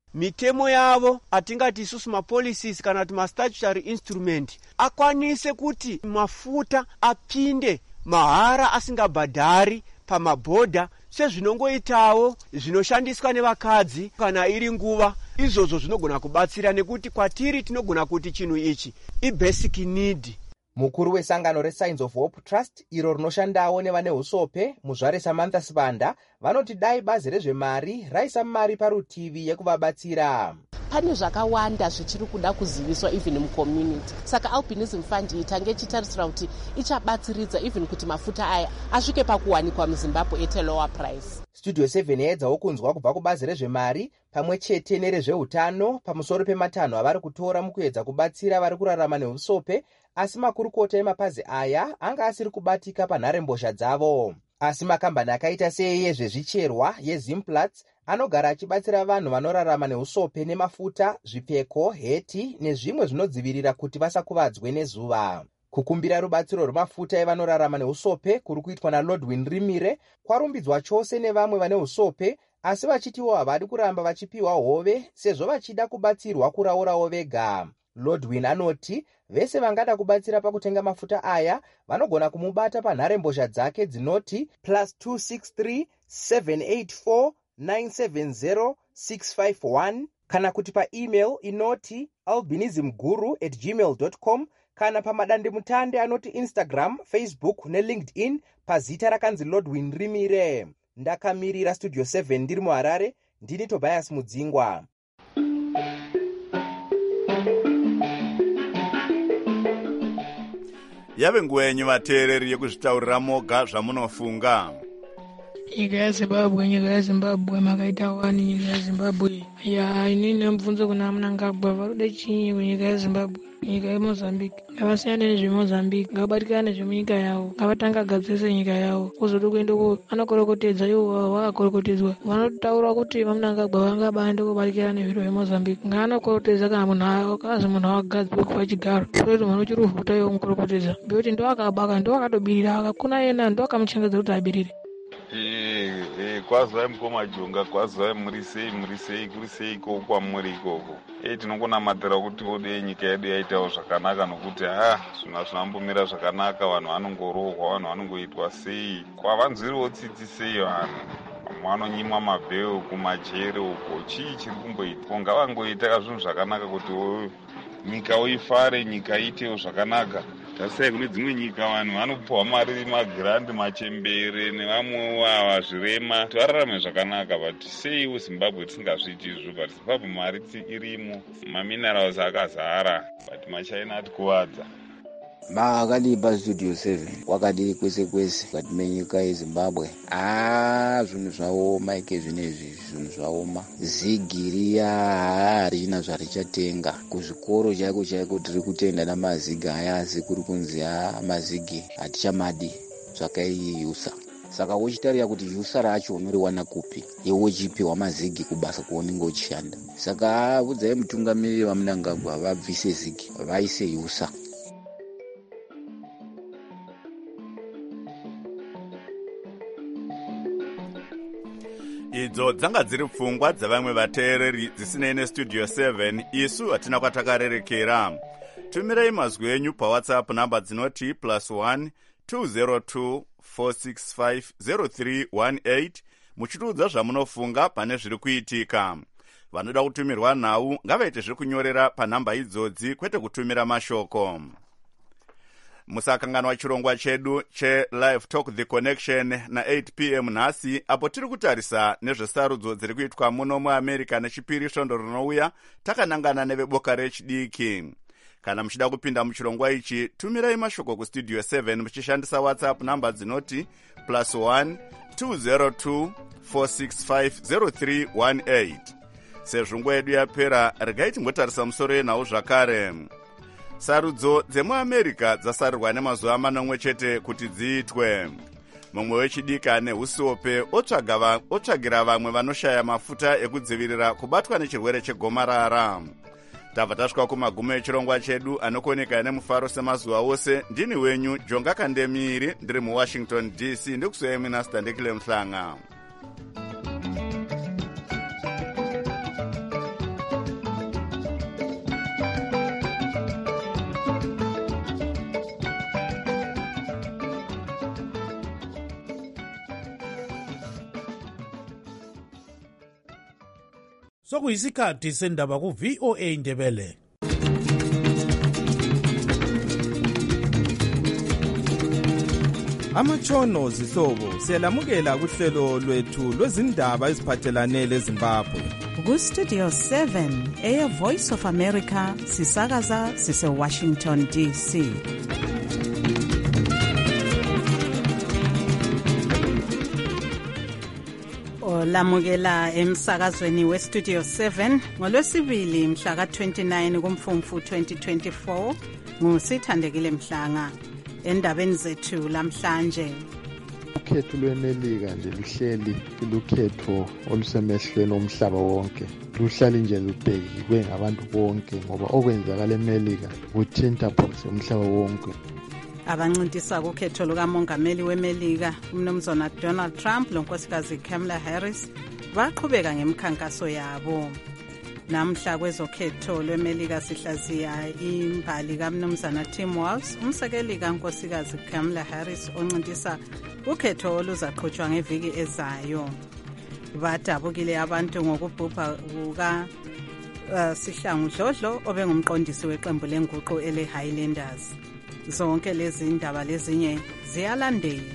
mitemo yavo atingati isusu mapolicies kana kuti mastatutory instrument akwanise kuti mafuta apinde mahara asingabhadhari pamabhodha sezvinongoitawo zvinoshandiswa nevakadzi kana iri nguva. Izvozvo zvinogona kubatsira nekuti kwatiri tinogona kuti chinhu ichi ibasic need. Mukuru wesangano reSigns of Hope Trust iro rinoshandawo nevane usope muzvare Samantha Sibanda vanoti dai bazi rezvemari raisa mari parutivi yekuvabatsira. Pane zvakawanda zvichiri kuda kuziviswa even mucommunity. Saka Albinism Fund itange chitarisira kuti ichabatsiridza even kuti mafuta aya asvike pakuwanikwa muZimbabwe at a lower price. Studio seven yaedzawo kunzwa kubva kubazi rezvemari pamwe chete nerezveutano pamusoro pematanho avari kutora mukuedza kubatsira vari kurarama neusope, asi makurukota emapazi aya anga asiri kubatika panharembozha dzavo. Asi makambani akaita seeyezvezvicherwa yeZimplats anogara achibatsira vanhu vanorarama neusope nemafuta, zvipfeko, heti nezvimwe zvinodzivirira kuti vasakuvadzwe nezuva. Kukumbira rubatsiro rwemafuta evanorarama neusope kuri kuitwa naLodwin Rimire kwarumbidzwa chose nevamwe vane usope, asi vachitiwo havadi kuramba vachipiwa hove sezvo vachida kubatsirwa kuraurawo vega. Lodwin anoti vese vangada kubatsira pakutenga mafuta aya vanogona kumubata panharembozha dzake dzinoti plus two six three seven eight four nine seven zero six five one kana kuti paemail inoti albinismguru at gmail dot com kana pamadandemutande anoti Instagram, Facebook neLinkedIn pazita rakanzi Lodwin Rimire. Ndakamirira Studio seven ndiri muHarare, ndini Tobias Mudzingwa. Yave nguva yenyu vateereri yekuzvitaurira moga zvamunofunga. Nyika yaZimbabwe, nyika yaZimbabwe, makaita wani nyika yaZimbabwe. Ya, inini namubvunzo kuna Mnangagwa varude chinyi kunyika yaZimbabwe. Nyika yeMozambique ngavasiyane nezveMozambique, ngavabatikane zvemunyika yavo, ngavatanga gadzirise nyika yavo. Kuzoti kuendeko anokorokotedza ivo vakakorokotedzwa vanotaura kuti vaMnangagwa vangabaende kobatikira nezviro zveMozambique. Ngaanokorokotedza kana munhu akazi munhu akagadzirwe kupa chigaro kuti vanochiruvuta ivo mukorokotedza ngekuti ndo akabaka ndo akatobirira akakuna yena ndo akamuchengedza kuti abirire. Eh, eh, kwazai mukoma jonga, kwazai muri sei muri sei kuri sei ikoko kwamuri ikoko. Eh, tinokonamatira kuti ode nyika yedu yaitawo zvakanaka nokuti ah zvinhu hazvinambomira zvakanaka, vanhu vanongorohwa, vanhu vanongoitwa sei, kwavanzwiriwo tsitsi sei vanhu vanonyimwa mabheu kumajere uko. Chii chiri kumboitwa? Ngavangoita zvinhu zvakanaka kuti nyika uifare, nyika iitewo zvakanaka. Tasai kune dzimwe nyika vanhu vanopuwa mari magirandi machembere nevamwewo ava zvirema kuti vararame zvakanaka, but sei Zimbabwe tisingazviiti izvo? But Zimbabwe mari irimo, maminerals akazara, but machaina atikuvadza. Makadipa Studio seven wakadi kwese kwese kati menyika yeZimbabwe. Ah, zvinhu zvaoma ike zvinezvi, zvinhu zvaoma. Zigiriya harina zvarichatenga. Kuzvikoro chaiko chaiko tiri kutenda namaziga aya, asi kuri kunzi mazigi hatichamadi zvakaiyusa. Saka wochitarira kuti yusa racho unoriwana kupi, iwe uchipiwa mazigi kubasa kuonenga uchishanda. Saka udzai mutungamiriri vaMnangagwa vabvise zigi vaise yusa. Idzo dzanga dziri pfungwa dzavamwe vateereri dzisinei neStudio seven, isu hatina kwatakarerekera. Tumirei mazwi enyu paWhatsApp namba dzinoti plus one two zero two four six five zero three one eight muchitiudza zvamunofunga pane zviri kuitika. Vanoda kutumirwa nhau ngavaite zviri kunyorera panhamba idzodzi kwete kutumira mashoko. Musakanganwa chirongwa chedu cheLive Talk The Connection na eight p m nhasi, apo tiri kutarisa nezvesarudzo dziri kuitwa muno muAmerica nechipiri svondo rinouya takanangana neveboka rechidiki. Kana muchida kupinda muchirongwa ichi, tumirai mashoko kuStudio seven muchishandisa WhatsApp namba dzinoti plus one two zero two four six five zero three one eight. Sezvo nguva yedu yapera, regai tingotarisa musoro yenhau zvakare. Sarudzo dzemuAmerica dzasarirwa nemazuva manomwe chete kuti dziitwe. Mumwe wechidika neusope otsvagira vamwe vanoshaya mafuta ekudzivirira kubatwa nechirwere chegomarara. Tabva tasvika kumagumo echirongwa chedu anokoneka nemufaro semazuva ose. Ndini wenyu Jonga Kandemiri, ndiri muWashington D C, ndikusiyai Minasta Ndekile Mhlanga. sokuyisikhathi sendaba ku-V O A Ndebele. Amatshono zihlobo siyalamukela kuhlelo lwethu lwezindaba eziphathelane leZimbabwe. Ku-Studio seven, Air Voice of America, sisakaza sise-Washington D C. Olamukela emsakazweni we-Studio seven ngolwesibili mhla ka-twenty-nine kuMfumfu twenty twenty-four ngusithandekile Mhlanga. Endabeni zethu lamhlanje, ukhetho lwemelika nje luhleli lukhetho olusemehlweni omhlaba wonke, luhlali nje lubhekiwe ngabantu bonke ngoba okwenzakala eMelika kuthinta phose umhlaba wonke. Abancintisa kukhetho lukamongameli weMelika umnumzana Donald Trump lonkosikazi Kamala Harris baqhubeka ngemikhankaso yabo. Namhla kwezokhetho lweMelika sihlaziya imbali kamnumzana Tim Walz, umsekeli kankosikazi Kamala Harris oncintisa ukhetho oluzaqhutshwa ngeviki ezayo. Badabukile abantu ngokubhubha kuka uh, Sihlangu Dlodlo obengumqondisi weqembu lenguqu ele Highlanders. Zonke lezi ndaba lezinye ziyalandela.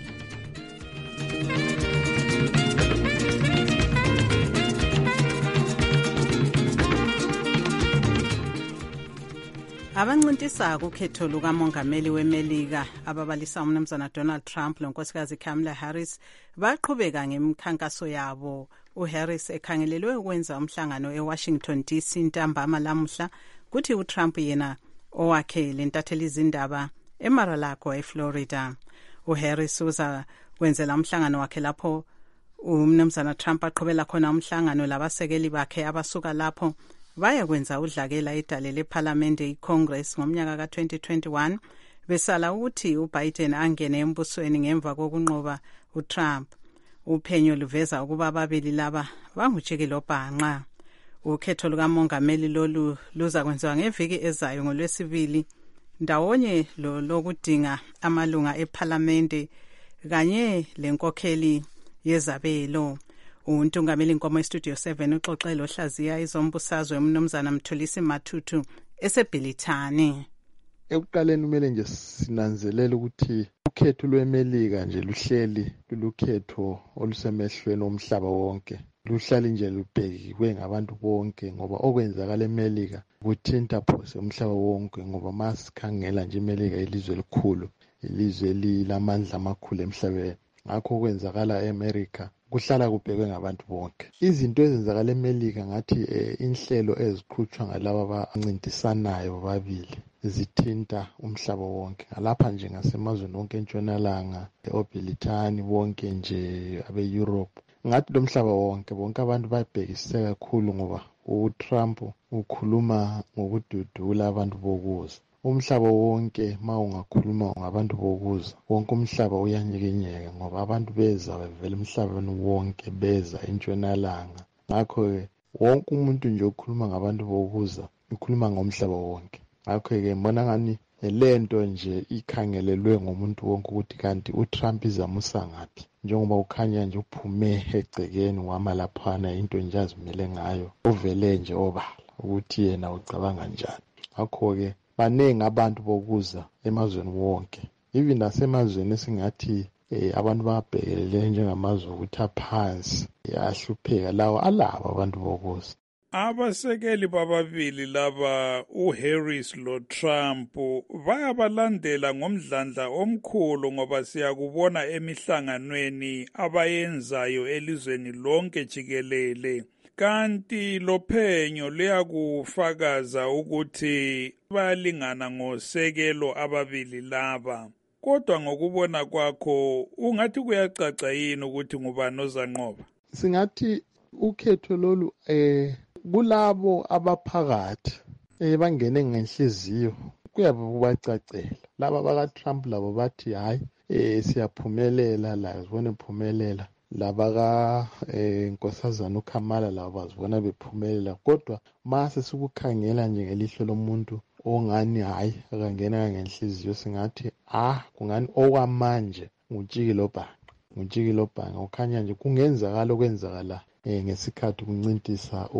Abancintisa kukhetho lukamongameli weMelika ababalisa umnumzana Donald Trump lonkosikazi Kamala Harris baqhubeka ngemikhankaso yabo. UHarris ekhangelelwe ukwenza umhlangano eWashington D C ntambama lamuhla, kuthi uTrump yena owakhe lentatheli izindaba eMar-a-Lago eFlorida. UHarris uza kwenzela umhlangano wakhe lapho umnumzana Trump aqhubela khona umhlangano labasekeli bakhe abasuka lapho baya kwenza udlakela idale leParliamente iCongress ngomnyaka ka-twenty twenty-one besala ukuthi uBiden angene embusweni ngemva kokunqoba uTrump. Uphenyo luveza ukuba ababili laba bangujikelo bhanqa. Ukhetho lukamongameli lolu luza kwenziwa ngeviki ezayo ngolwesibili ndawonye lo lokudinga amalunga eParliamente kanye lenkokheli yezabelo. Untungameli Nkomo eStudio seven uxoxela ohlaziya izombusazwe umnumzana Mthulisi Mathutu esebhilithani. Ekuqaleni kumele nje sinanzelele ukuthi ukhetho lweMelika nje luhleli lukhetho olusemehlweni omhlaba wonke, luhlali nje lubhekiwe ngabantu bonke ngoba okwenzakala eMelika kuthinta phose umhlaba wonke ngoba masikhangela nje iMelika ilizwe elikhulu, ilizwe elilamandla amakhulu emhlabeni. Ngakho okwenzakala eAmerica kuhlala kubhekwe ngabantu bonke. Izinto ezenzakala eMelika ngathi eh, inhlelo eziqhutshwa ngalaba abancintisanayo babili zithinta umhlaba wonke. Lapha nje ngasemazweni wonke entshonalanga, eBrithani bonke nje abe-Europe. Ngathi lo mhlaba wonke bonke abantu babhekisise kakhulu ngoba uTrump ukhuluma ngokududula abantu bokuza. Umhlaba wonke ma ungakhuluma ngabantu bokuza, wonke umhlaba uyanyekenyeka ngoba abantu beza bevela emhlabeni wonke beza entshonalanga. Ngakho-ke wonke umuntu nje okhuluma ngabantu bokuza ukhuluma ngomhlaba wonke. Ngakho-ke mbona ngani lento nje ikhangelelwe ngomuntu wonke ukuthi kanti uTrump izamusa ngaphi, njengoba ukhanya nje uphume egcekeni wama laphana into nje azimele ngayo, uvele nje obala ukuthi yena ucabanga njani. Ngakho-ke baningi abantu bokuza emazweni wonke, even nasemazweni esingathi eh, abantu babhekelele njengamazwe ukuthi aphansi ahlupheka, lawo alabo abantu bokuza. Abasekeli bababili laba uHarris lo Trump bayabalandela ngomdlandla omkhulu ngoba siyakubona emihlanganweni abayenzayo elizweni lonke jikelele. Kanti lophenyo luyakufakaza ukuthi bayalingana ngosekelo ababili laba. Kodwa ngokubona kwakho ungathi kuyacaca yini ukuthi ngubani ozanqoba? Singathi ukhetho lolu eh kulabo abaphakathi eh bangene ngenhliziyo kuyabe kubacacela. Laba baka Trump labo bathi hayi eh siyaphumelela la sibone phumelela. Laba ka eh Nkosazana uKamala labo bazibona bephumelela, kodwa mase sikukhangela nje ngelihlo lomuntu ongani hayi akangena ngenhliziyo singathi ah kungani okwamanje ngujikilo bhanqa ngujikilo bhanqa ukhanya nje kungenzakala okwenzakala eh ngesikhathi kuncintisa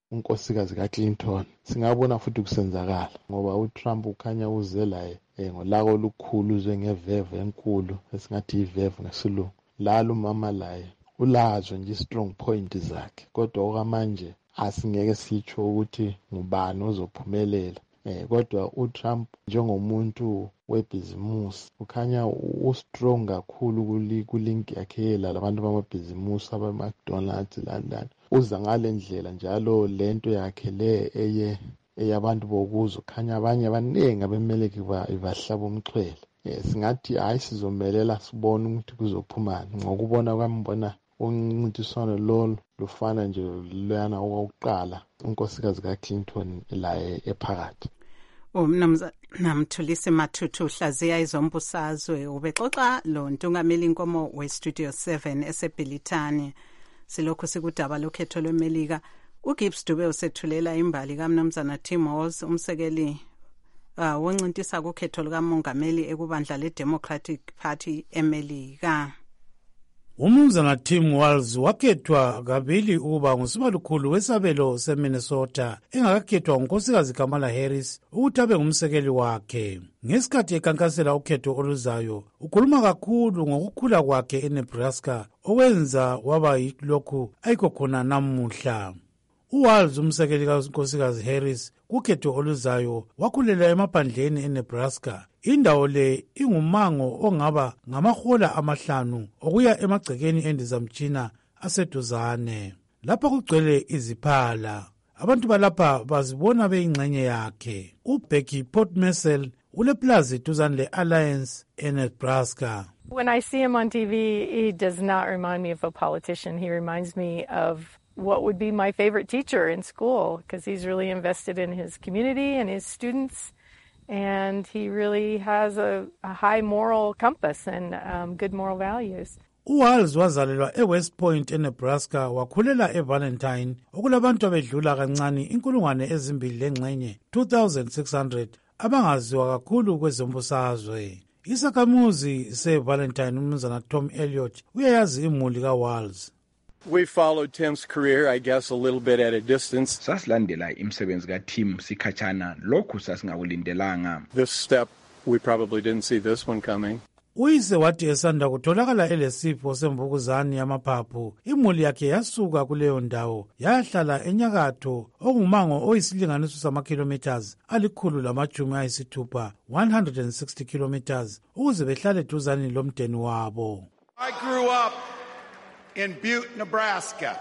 unkosikazi kaClinton. Singabona futhi kusenzakala ngoba uTrump ukhanya uze laye eh, ngolaka olukhulu uze ngeveve enkulu esingathi iveve ngesilungu. Lalo mama laye ulazo nje strong point zakhe, kodwa okwamanje asingeke sitsho ukuthi ngubani ozophumelela. Eh, kodwa uTrump njengomuntu webhizimusi ukhanya ustrong kakhulu kuli kulink yakhe labantu bamabhizimusi abama-McDonald's landani. Uza ngale ndlela njalo lento yakhe le eye eyabantu bokuzo khanya abanye abaningi abemeleki bahlaba umxhwele. Eh, singathi hayi sizomelela sibone ukuthi kuzophumani. Ngokubona kwami bona uncintiswano lolu lufana nje lana okokuqala unkosikazi kaClinton laye ephakathi. Umnumzana Mthulisi Mathuthu uhlaziya izombusazwe ubexoxa lo ntungameli inkomo we-Studio seven esebhilithani. Silokhu sikudaba lokhetho lweMelika. uGibbs Dube usethulela imbali kaMnumzana Tim Walz umsekeli uh, woncintisa kukhetho lukamongameli ekubandla le-Democratic Party eMelika. Umnumzana Tim Walz wakhethwa kabili ukuba ngusibalukhulu wesabelo seMinnesota engakakhethwa ngunkosikazi Kamala Harris ukuthi abe ngumsekeli wakhe. Ngesikhathi ekankasela ukhetho oluzayo ukhuluma kakhulu ngokukhula kwakhe eNebraska okwenza waba yilokhu ayikho khona namuhla. uWalz umsekeli kankosikazi Harris kukhetho oluzayo wakhulela emaphandleni eNebraska. Indawo le ingumango ongaba ngamahola amahlanu okuya emagcekeni endizamtshina aseduzane. Lapha kugcwele iziphala. Abantu balapha bazibona beyingxenye yakhe. uBecky Portmesel uleplazi duzane le-Alliance eNebraska. When I see him on T V, he does not remind me of a politician. He reminds me of what would be my favorite teacher in school because he's really invested in his community and his students. And he really has a, a high moral compass and um, good moral values. uWalz wazalelwa eWest Point eNebraska wakhulela eValentine okulabantu abedlula kancane inkulungwane ezimbili lengxenye two thousand six hundred abangaziwa kakhulu kwezombusazwe. Isakhamuzi seValentine umnumzana Tom Elliott uyayazi imuli kaWalz. We followed Tim's career, I guess, a little bit at a distance. Sasilandela imsebenzi kaTim sikhatshana lokhu sasingakulindelanga. This step, we probably didn't see this one coming. Uyise wathi esanda kutholakala elesifo semvukuzane yamaphaphu imuli yakhe yasuka kuleyo ndawo yahlala enyakatho ongumango oyisilinganiso samakhilometers alikhulu lamajumi ayisithupha one hundred sixty kilometers ukuze behlale duzane lomdeni wabo. I grew up in Butte, Nebraska,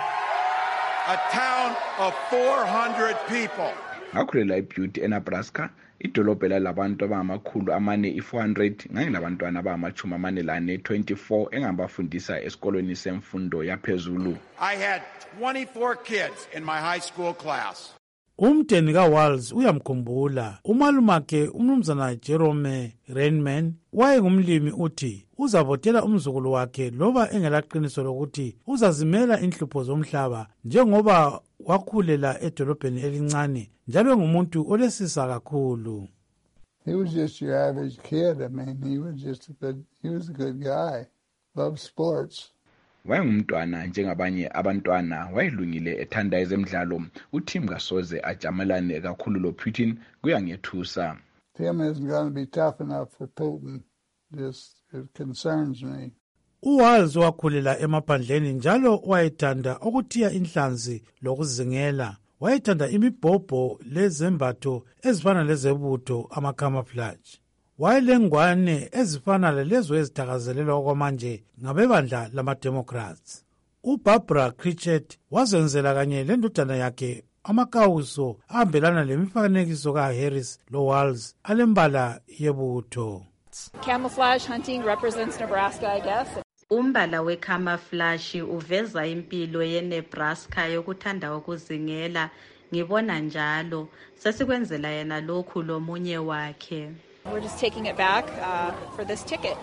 a town of four hundred people. Ngakhulela eButte eNebraska, idolobha labantu abangamakhulu amane i-four hundred ngangilabantwana abangamachumi amane lane twenty-four engabafundisa esikolweni semfundo yaphezulu. I had twenty-four kids in my high school class. Umdeni kaWalz uyamkhumbula. Umalumakhe umnumzana Jerome Rainman wayengumlimi uthi uzavotela umzukulu wakhe loba engelaqiniso lokuthi uzazimela inhlupho zomhlaba njengoba wakhulela edolobheni elincane njalo ngumuntu olesisa kakhulu. He was just your average kid. I mean, he was just a good, he was a good guy. Loved sports. Wayengumntwana njengabanye abantwana wayelungile ethanda ezemidlalo. uTim kasoze ajamelane kakhulu loPutin kuyangethusa. Tim isn't going to be tough enough for Putin. Just it concerns me. uWalz wakhulela emaphandleni njalo wayethanda ukuthiya inhlanzi lokuzingela. Wayethanda imibhobho lezembatho ezifana lezebutho ama-camouflage. Wayelengwane ezifana lalezo ezithakazelelwa okwamanje ngabebandla lama-Democrats. uBarbara Critchett wazenzela kanye lendodana yakhe amakawuso ahambelana lemifanekiso kaHarris loWalz alembala yebutho. Camouflage hunting represents Nebraska, I guess. Umbala we-camouflage uveza impilo yeNebraska yokuthanda ukuzingela. Ngibona njalo sesikwenzela yena lokhu lomunye wakhe. We're just taking it back uh, for this ticket.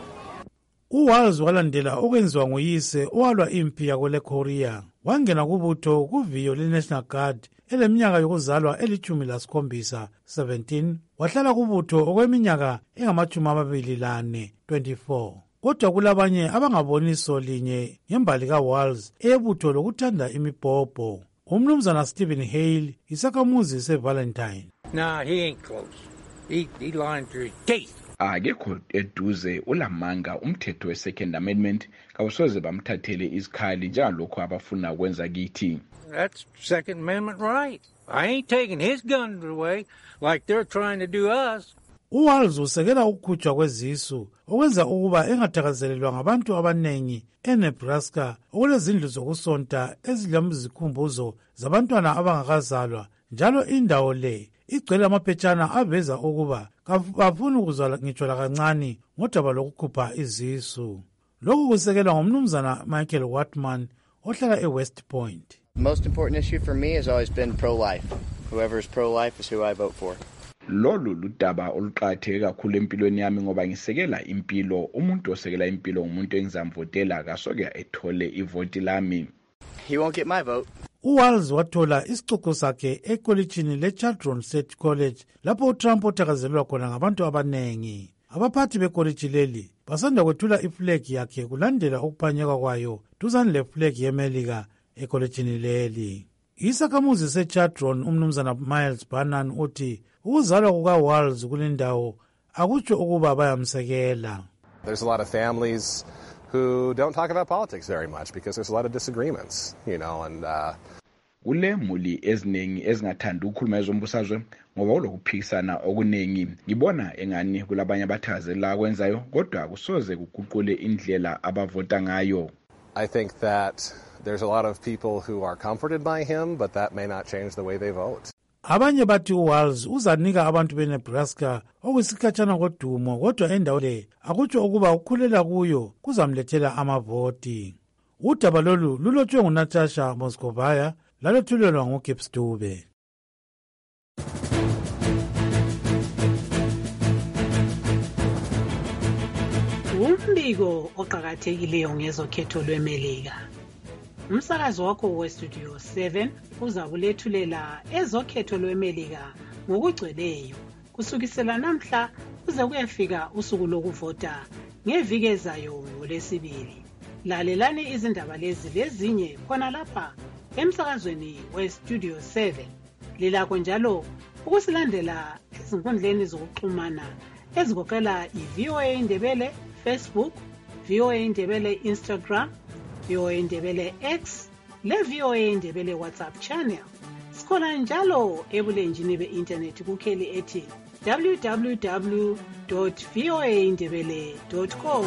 uWalz walandela okwenziwa nguyise owalwa impi yakwele Korea. Wangena kubutho kuviyo le-National Guard eleminyaka yokuzalwa elithumi lasikhombisa seventeen. Wahlala kubutho okweminyaka engamachumi amabili lane twenty-four. Kodwa kulabanye abangaboniso linye ngembali kaWalz eyebutho lokuthanda imibhobho. umnumzana Stephen Hale isakhamuzi seValentine. Nah, he ain't close. He, he lying through his teeth. Akekho eduze ulamanga umthetho we-Second Amendment kawusoze bamthathele izikhali njalokho abafuna kwenza kithi. That's Second Amendment right. I ain't taking his guns away like they're trying to do us. uWalls usekela ukukhutshwa kwezisu okwenza ukuba engathakazelelwa ngabantu abanengi eNebraska okulezindlu zokusonta ezilemizikhumbuzo zabantwana abangakazalwa njalo indawo le igcwele amaphetshana aveza ukuba bafuna ukuzalwa ngitsho lakancane ngodaba lokukhupha izisu. Lokhu kusekelwa ngumnumzana Michael Watman ohlala eWest Point. The most important issue for me has always been pro-life. Whoever is pro-life is who I vote for. Lolu ludaba oluqakatheke kakhulu empilweni yami ngoba ngisekela impilo. Umuntu osekela impilo umuntu engizamvotela kasoke ethole ivoti lami. He won't get my vote. uWalls wathola isicoco sakhe ekolitshini leChadron State College lapho uTrump othakazelelwa khona ngabantu abanengi. Abaphathi bekolitshi leli basanda kwethula iflag yakhe kulandela ukuphanyekwa kwayo duzane leflag yeMelika ekolitshini leli. Isakhamuzi seChadron umnumzana Miles Banan uthi ukuzalwa kukaWalls kulendawo akutsho ukuba bayamsekela. There's a lot of families who don't talk about politics very much because there's a lot of disagreements, you know, and uh kule muli eziningi ezingathanda ukukhuluma ezombusazwe ngoba ulokuphikisana okuningi. Ngibona engani kulabanye abathazela kwenzayo kodwa kusoze kuguqule indlela abavota ngayo. I think that there's a lot of people who are comforted by him, but that may not change the way they vote. Abanye bathi uWalls uzanika abantu beNebraska okusikhatshana kodumo kodwa endawo le akutsho ukuba ukhulela kuyo kuzamlethela amavoti. Udaba lolu lulotshwe nguNatasha Moskovaya lalethulelwa nguGibbs Dube. Umbiko oqhakathekileyo ngezokhetho lweMelika. Umsakazi wakho weStudio seven uzakulethulela ezokhetho lweMelika ngokugcweleyo kusukisela namhla kuze kuyefika usuku lokuvota ngeviki ezayo ngolesibili. Lalelani izindaba lezi lezinye khona lapha emsakazweni weStudio seven. Lilakho njalo ukusilandela ezinkundleni zokuxhumana ezigoqela iV O A Indebele Facebook, V O A Indebele Instagram, V O A Indebele X, le V O A Indebele WhatsApp channel. Sikhona njalo ebulenjini be-internet kukheli ethi w w w dot v o a indebele dot com.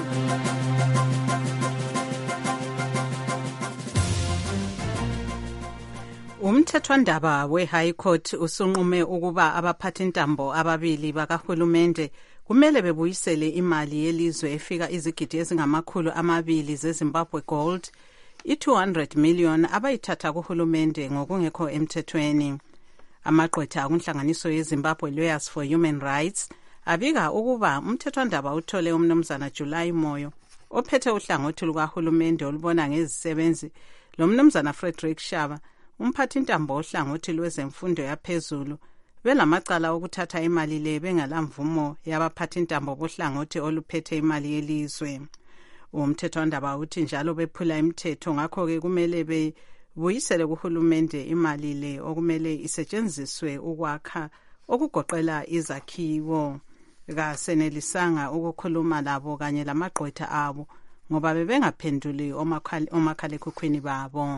Umthethwandaba we-High Court usunqume ukuba abaphathintambo ababili bakahulumende kumele bebuyisele imali yelizwe efika izigidi ezingamakhulu amabili zeZimbabwe gold i-two hundred million abayithatha kuhulumende ngokungekho emthethweni. Amagqwetha kunhlanganiso yeZimbabwe Lawyers for Human Rights abika ukuba umthethwandaba uthole umnumzana July Moyo ophethe uhlangothi lukahulumende olubona ngezisebenzi lo mnumzana Frederick Shaba umphathintambo ohlangothi lwezemfundo yaphezulu belamacala okuthatha imali le bengalamvumo yabaphathintambo bohlangothi oluphethe imali yelizwe. Umthethwandaba uthi njalo bephula imithetho ngakho-ke kumele bebuyisele kuhulumende imali le okumele isetshenziswe ukwakha okugoqela izakhiwo. Kasenelisanga ukukhuluma labo kanye lamagqwetha abo ngoba bebengaphenduli omakhalekhukhwini babo.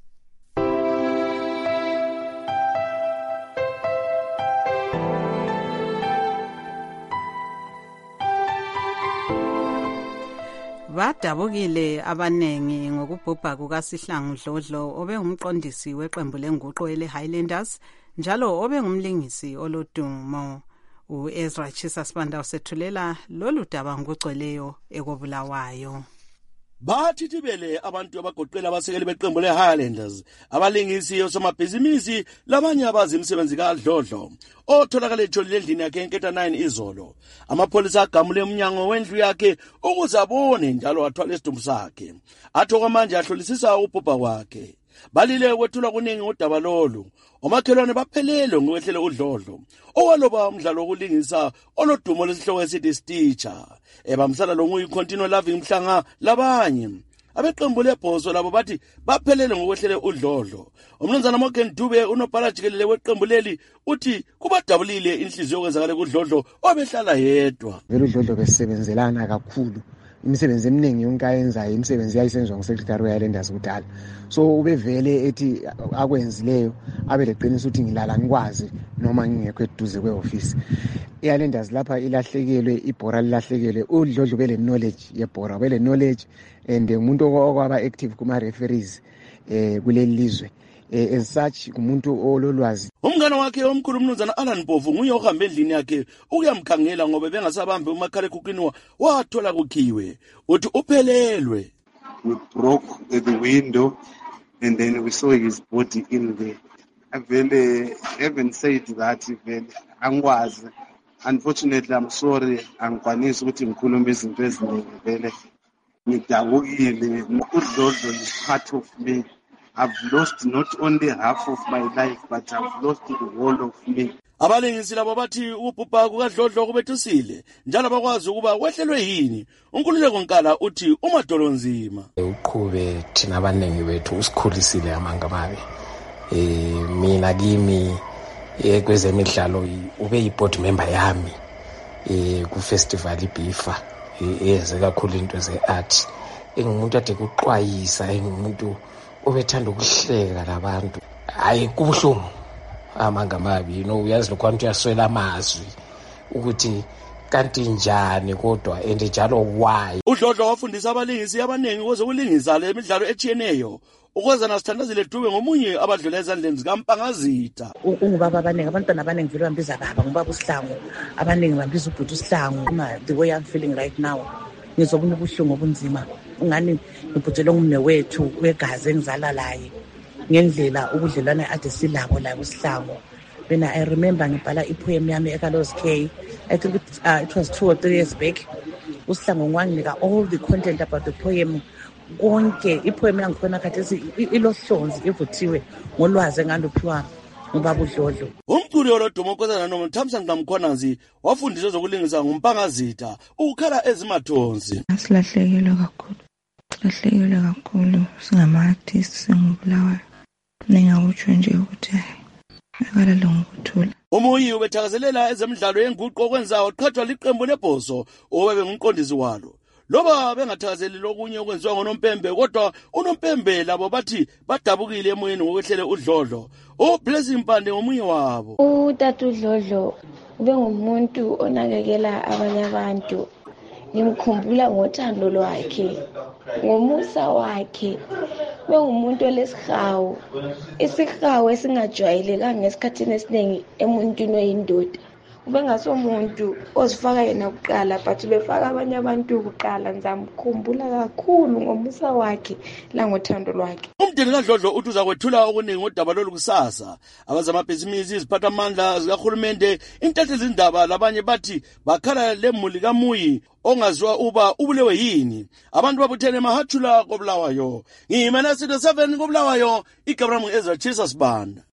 Badabukile abanengi ngokubhubha kukaSihlangu Dlodlo obengumqondisi weqembu lenguqo ele Highlanders njalo obengumlingisi olodumo. uEzra Chisa Sibanda usethulela lolu daba ngokugcweleyo ekobulawayo. Bathi tibele abantu abagoqela abasekeli beqembu leHighlanders abalingisi osomabhizinisi labanye abazi imisebenzi kaDlodlo otholakala ejolile endlini yakhe enketa nine izolo. Amapholisa agamule umnyango wendlu yakhe ukuze abone njalo athwale isidumbu sakhe. Athi okwamanje ahlolisisa ubhubha kwakhe. Balile kwethula kuningi udaba lolu. Omakhelwane baphelele ngokwehlele uDlodlo owaloba umdlalo wokulingisa olodumo lesihloko esithi Stitcher. Ebamsala lo nguyi Continue Loving Mhlanga labanye. abeqembu lebhoso labo bathi baphelele ngokwehlele udlodlo. Umnumzana Morgan Dube unobhala jikelele weqembu leli uthi kubadabulile inhliziyo yokwenzakala kudlodlo obehlala yedwa. Vele udlodlo besebenzelana kakhulu. Imisebenzi eminingi yonke ayenzayo imisebenzi yayisenziwa nguSecretary we-Highlanders kudala. So ubevele ethi akwenzileyo abeleqinisa ukuthi ngilala ngikwazi noma ngingekho eduze kweoffice. I-Highlanders lapha ilahlekelwe, ibhora lilahlekelwe, udlodlo bele knowledge yebhora, bele knowledge and umuntu okwaba active kuma referees eh kuleli lizwe. Eh, as such umuntu ololwazi. Umngane wakhe omkhulu umnumzana Alan Mpofu nguye ohambe endlini yakhe ukuyamkhangela ngoba bengasabambe umakhalekhukhwini wathola kukhiwe. Uthi uphelelwe. We broke the window and then we saw his body in there. Vele even said that vele angwazi. Unfortunately, I'm sorry, angikwanisi ukuthi ngikhulume izinto eziningi vele ngidabukile. Udlodlo is part of me. I've lost not only half of my life, but I've lost the whole of me. Abalingisi labo bathi ubhubha kukadlodlo kubethusile njalo bakwazi ukuba wehlelwe yini. Unkululeko Nkala uthi umadolo nzima. Uqhube thina abaningi bethu usikhulisile amanga babe. Eh mina kimi kwezemidlalo ube yiboard member yami eh ku festival iBifa eyenze kakhulu into ze-art. Engumuntu ade kuqwayisa, engumuntu obethanda ukuhleka labantu. Hayi kubuhlungu amanga mabi, you know, uyazi lokho abantu yaswela amazwi ukuthi kanti njani kodwa ende njalo why. Udlodlo wafundisa abalingisi abaningi ukuze ulingisa le midlalo echiyeneyo ukwenza nasithandazile Dube ngomunye abadlula ezandleni zikaMpangazitha. Ungubaba abaningi, abantwana abaningi vele bambiza baba, ngubaba uSihlangu, abaningi bambiza ubhuti uSihlangu. The way I'm feeling right now ngizobona ubuhlungu obunzima, ungani ngibhujelwe ngumne wethu wegazi engizala laye ngendlela ubudlelwane ade silabo la kuSihlangu. When I remember ngibhala ipoem yami eKalos K, I think it, uh, it was two or three years back. uSihlangu ngwanginika all the content about the poem. Konke ipoem yangikhona khathesi ilohlonzi ivuthiwe ngolwazi enganduphiwa ngubaba uDlodlo. Umculi olodumo okhosana noMthamsanqa Kamkhwanazi wafundiswa zokulingisa nguMpangazitha ukukhala ezimathonsi. Asilahlekelwe kakhulu. Lahlekelwe kakhulu singama-artist singubulawayo. Ningakutsho nje ukuthi akala longukuthula. Umuyi ubethakazelela ezemidlalo yenguqu okwenza waqhathwa liqembu lebhoso owabe ngumqondisi walo. Loba bengathakazeli lokunye okwenziwa ngoNompembe kodwa uNompembe labo bathi badabukile emoyeni ngokwehlele udlodlo. uBlessing Mpande ngomunye wabo. Utata uDlodlo ubengumuntu onakekela abanye abantu. Ngimkhumbula ngothando lwakhe, ngomusa wakhe. Bengumuntu olesihawu, isihawu esingajwayelekanga ngesikhathini esiningi emuntwini oyindoda. Ubengasomuntu ozifaka yena kuqala but befaka abanye abantu kuqala. Ngizamkhumbula kakhulu ngomusa wakhe langothando lwakhe. Umdeni kaDlodlo uthi uzakwethula okuningi ngodaba lolu kusasa. Abazamabhizinisi, iziphathamandla zikahulumende, intatheli zindaba labanye bathi bakhala lemuli kaMuyi ongaziwa uba ubulewe yini. Abantu babuthene emahathula koBulawayo. Ngiyimena Studio seven koBulawayo, igama lami Ezra Jesus Banda.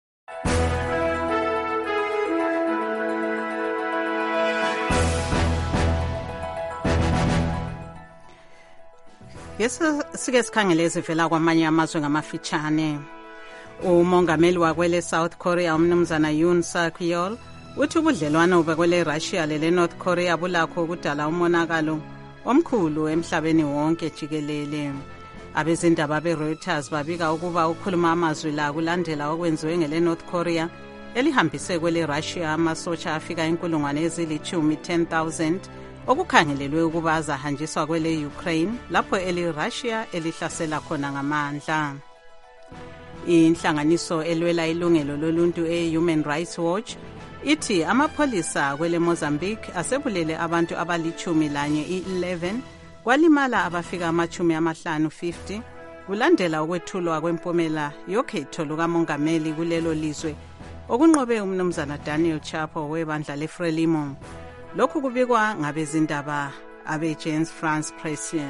Yeso sike sikhangele ezivela kwamanye amazwe ngamafitshane. Umongameli wakwele South Korea umnumzana Yoon Suk Yeol uthi ubudlelwano bekwele Russia lele North Korea bulakho ukudala umonakalo omkhulu emhlabeni wonke jikelele. Abezindaba beReuters babika ukuba ukhuluma amazwi la kulandela okwenziwe ngele North Korea elihambise kwele Russia amasotsha afika inkulungwane ezilithumi ten thousand okukhangelelwe ukuba azahanjiswa kwele Ukraine lapho eli Russia elihlasela khona ngamandla. Inhlanganiso elwela ilungelo loluntu e-Human Rights Watch ithi amapholisa kwele Mozambique asebulele abantu abalichumi lanye i-eleven kwalimala abafika amachumi amahlanu fifty kulandela ukwethulwa kwempumela yokhetho lukamongameli kulelo lizwe okunqobe umnumzana Daniel Chapo webandla leFrelimo. Lokhu kubikwa ngabezindaba abe-Agence France Presse.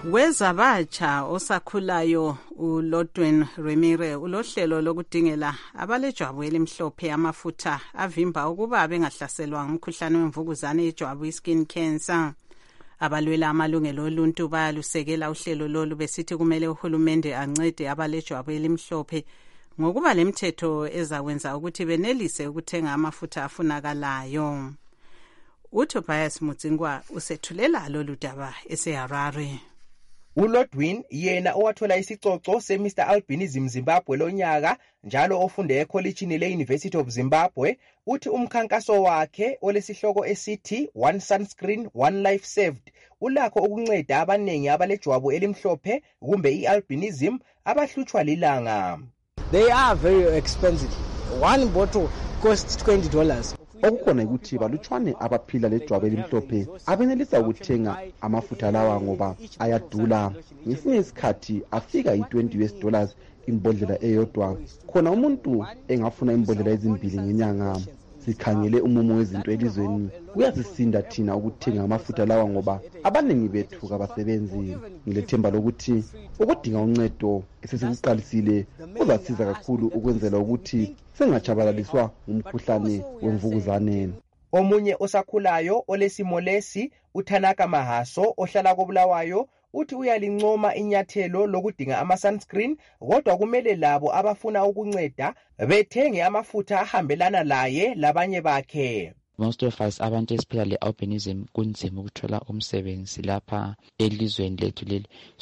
Wezabatsha osakhulayo uLodwin Remire ulohlelo lokudingela abalejwabu elimhlophe amafutha avimba ukuba bengahlaselwa ngumkhuhlane wemvukuzane yejwabu iskin cancer. Abalwela amalungelo oluntu bayalusekela uhlelo lolu besithi kumele uhulumende ancede abalejwabu elimhlophe ngokuba lemthetho ezakwenza ukuthi benelise ukuthenga amafutha afunakalayo. uTobias Mutsingwa usethulela lolu daba eseHarare. uLodwin yena owathola isicoco seMister Albinism Zimbabwe lonyaka njalo ofunde ekholejini le-University of Zimbabwe uthi umkhankaso wakhe olesihloko esithi One Sunscreen, One Life Saved ulakho ukunceda abanengi abalejwabu elimhlophe kumbe i-albinism abahlutshwa lilanga. They are very expensive. One bottle costs twenty dollars. Okukhona ukuthi balutshwane abaphila lejwabu elimhlophe abenelisa ukuthenga amafutha lawa ngoba ayadula. Ngesinye isikhathi afika i-twenty US dollars imbodlela eyodwa. Khona umuntu engafuna imbodlela ezimbili ngenyanga. Sikhangele umumo wezinto elizweni kuyasisinda thina ukuthenga amafutha lawa ngoba abaningi bethu kabasebenzi. Ngilethemba lokuthi ukudinga uncedo esesikuqalisile kuzasiza kakhulu ukwenzela ukuthi sengatshabalaliswa umkhuhlane wemvukuzane. Omunye osakhulayo olesimo lesi uThanaka Mahaso ohlala koBulawayo uthi uyalincoma inyathelo lokudinga ama-sunscreen kodwa kumele labo abafuna ukunceda bethenge amafutha ahambelana laye labanye bakhe. Most of us abantu esiphila le-albinism kunzima ukuthola umsebenzi lapha elizweni lethu leli,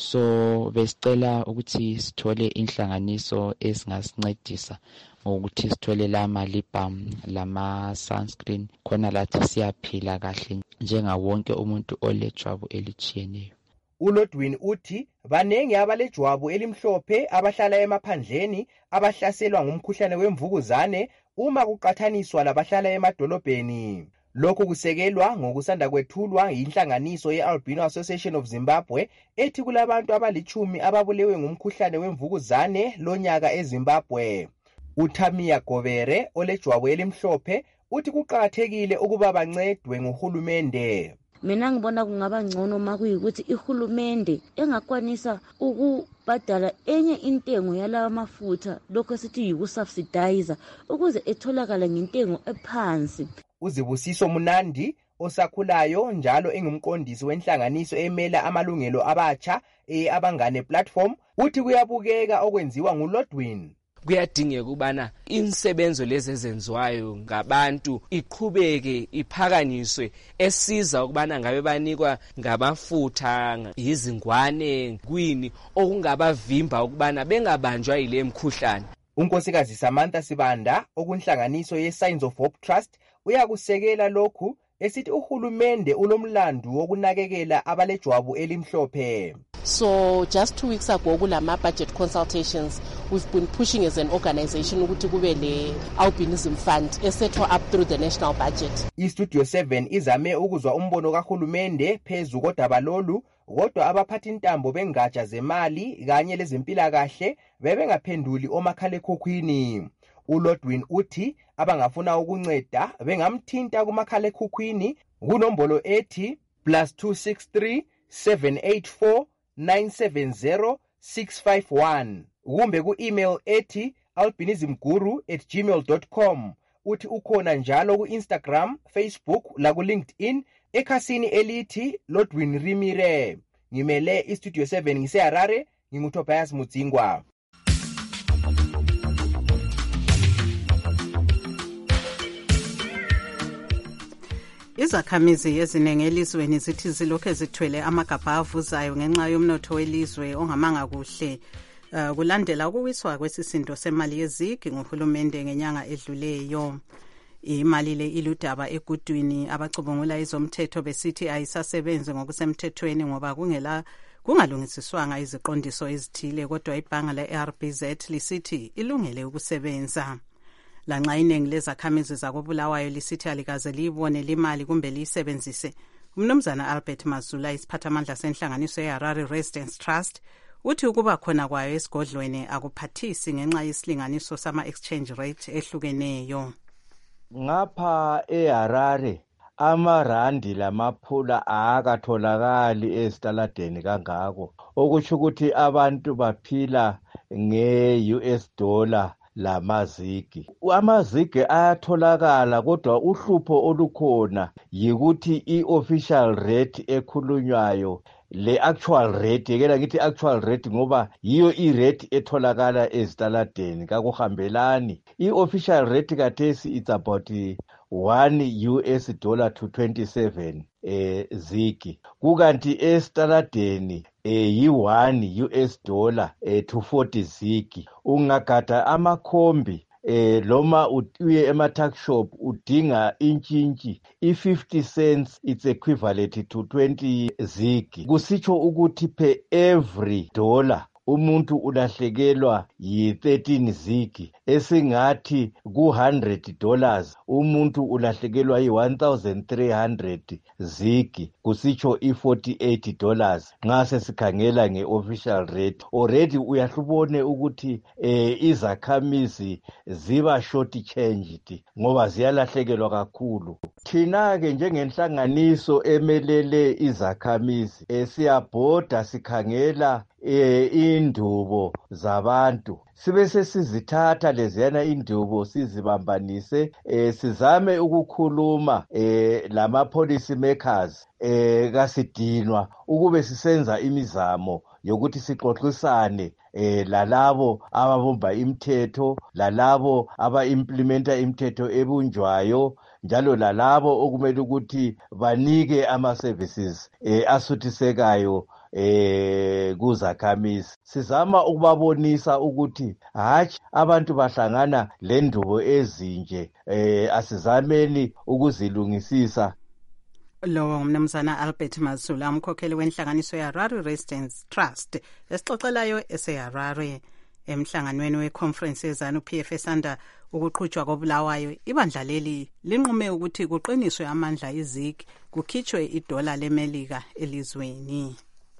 so besicela ukuthi sithole inhlanganiso esingasincedisa ngokuthi sithole lama lip balm lama sunscreen khona lathi siyaphila kahle njengawonke umuntu olejwabu elichiyeneyo. uLodwin uthi banengi abalejwabu elimhlophe abahlala emaphandleni abahlaselwa ngumkhuhlane wemvukuzane uma kuqathaniswa labahlala emadolobheni. Lokhu kusekelwa ngokusanda kwethulwa yinhlanganiso ye-Albino Association of Zimbabwe ethi kulabantu abalichumi ababulewe ngumkhuhlane wemvukuzane lonyaka eZimbabwe. uTamia Gobere olejwabu elimhlophe uthi kuqakathekile ukuba bancedwe nguhulumende. Mina ngibona kungaba ngcono makuyikuthi ihulumende engakwanisa ukubhadala enye intengo yalawa mafutha lokho sithi yikusubsidize ukuze etholakala ngentengo ephansi. uZibusiso Munandi osakhulayo njalo engumqondisi wenhlanganiso emela amalungelo abatsha eAbangane platform uthi kuyabukeka okwenziwa nguLodwin. Kuyadingeka ukubana insebenzo lezi ezenziwayo ngabantu iqhubeke iphakanyiswe esiza ukubana ngabe banikwa ngamafutha izingwane kwini okungabavimba ukubana bengabanjwa yile mkhuhlane. uNkosikazi Samantha Sibanda okunhlanganiso ye-Signs of Hope Trust uyakusekela lokhu esithi uhulumende ulomlandu wokunakekela abalejwabu elimhlophe. So just two weeks ago kulama budget consultations we've been pushing as an organization ukuthi kube le albinism fund esethwa up through the national budget. iStudio seven izame ukuzwa umbono kahulumende phezu kodaba lolu kodwa abaphathi intambo bengatsha zemali kanye lezempilakahle bebengaphenduli omakhalekhukhwini. uLodwin uthi abangafuna ukunceda bengamthinta kumakhalekhukhwini kunombolo ethi plus two six three seven eight four nine seven zero six five one kumbe ku-email ethi albinismguru at gmail dot com. uthi ukhona njalo ku-Instagram, Facebook la ku-LinkedIn ekhasini elithi Lodwin Remire. Ngimele iStudio seven ngiseHarare, nginguTobias Mutsingwa. Izakhamizi eziningi elizweni zithi zilokhu zithwele amagabha avuzayo ngenxa yomnotho welizwe ongamanga kuhle. Uh, kulandela ukuwiswa kwesisindo semali yezigi nguhulumende ngenyanga edluleyo. Imali le iludaba egudwini abacubungula izomthetho besithi ayisasebenzi ngokusemthethweni ngoba kungela kungalungisiswanga iziqondiso ezithile kodwa ibhanga le-R B Z lisithi ilungele ukusebenza. Lanxa iningi lezakhamizi zakobulawayo lisithi alikaze libone limali kumbe liyisebenzise. Umnumzana Albert Mazula isiphathamandla senhlanganiso ye-Harare Residents Trust uthi ukuba khona kwayo esigodlweni akuphathisi ngenxa yesilinganiso sama-exchange rate ehlukeneyo. Ngapha eHarare amarandi lamaphula akatholakali ezitaladeni kangako, okusho ukuthi abantu baphila nge-U S dollar lamazigi. Amazigi ayatholakala kodwa uhlupho olukhona yikuthi i-official rate ekhulunywayo le actual rate, yekela ngithi actual rate ngoba yiyo i-rate etholakala ezitaladeni kakuhambelani. I-official rate kathesi it's about one U S dollar to twenty-seven eh zigi, kukanti esitaladeni eh yi-one U S dollar eh to forty zigi. Ungagada amakhombi eh loma uye ema-tuck shop udinga intshintshi i-fifty cents it's equivalent to twenty zigi, kusitsho ukuthi per every dollar umuntu ulahlekelwa yi-thirteen zigi, esingathi ku-one hundred dollars umuntu ulahlekelwa yi-one thousand three hundred zigi, kusitsho i-forty-eight dollars nxa sesikhangela nge-official rate. Already uyahlubone ukuthi eh, izakhamizi ziba short changed ngoba ziyalahlekelwa kakhulu. Thina-ke njengenhlanganiso emelele izakhamizi eh, siyabhoda sikhangela eh, indubo zabantu, sibe sesizithatha leziyana indubo sizibambanise, eh, sizame ukukhuluma eh, lama policy makers eh, kasidinwa ukube sisenza imizamo yokuthi sixoxisane eh, lalabo ababumba imithetho, lalabo aba-implementa imithetho ebunjwayo, njalo lalabo okumele ukuthi banike ama-services eh, asuthisekayo eh kuzakhamizi. Sizama ukubabonisa ukuthi hatshi abantu bahlangana lendubo ezinje, eh asizameni ukuzilungisisa. Lo mnumzana Albert Mazula, umkhokheli wenhlanganiso yaHarare Residents Trust esixoxelayo eseHarare emhlanganweni weconference yezanu P F esanda ukuqhutshwa koBulawayo. Ibandla leli linqume ukuthi kuqiniswe amandla izigi, kukhitshwe idola leMelika elizweni.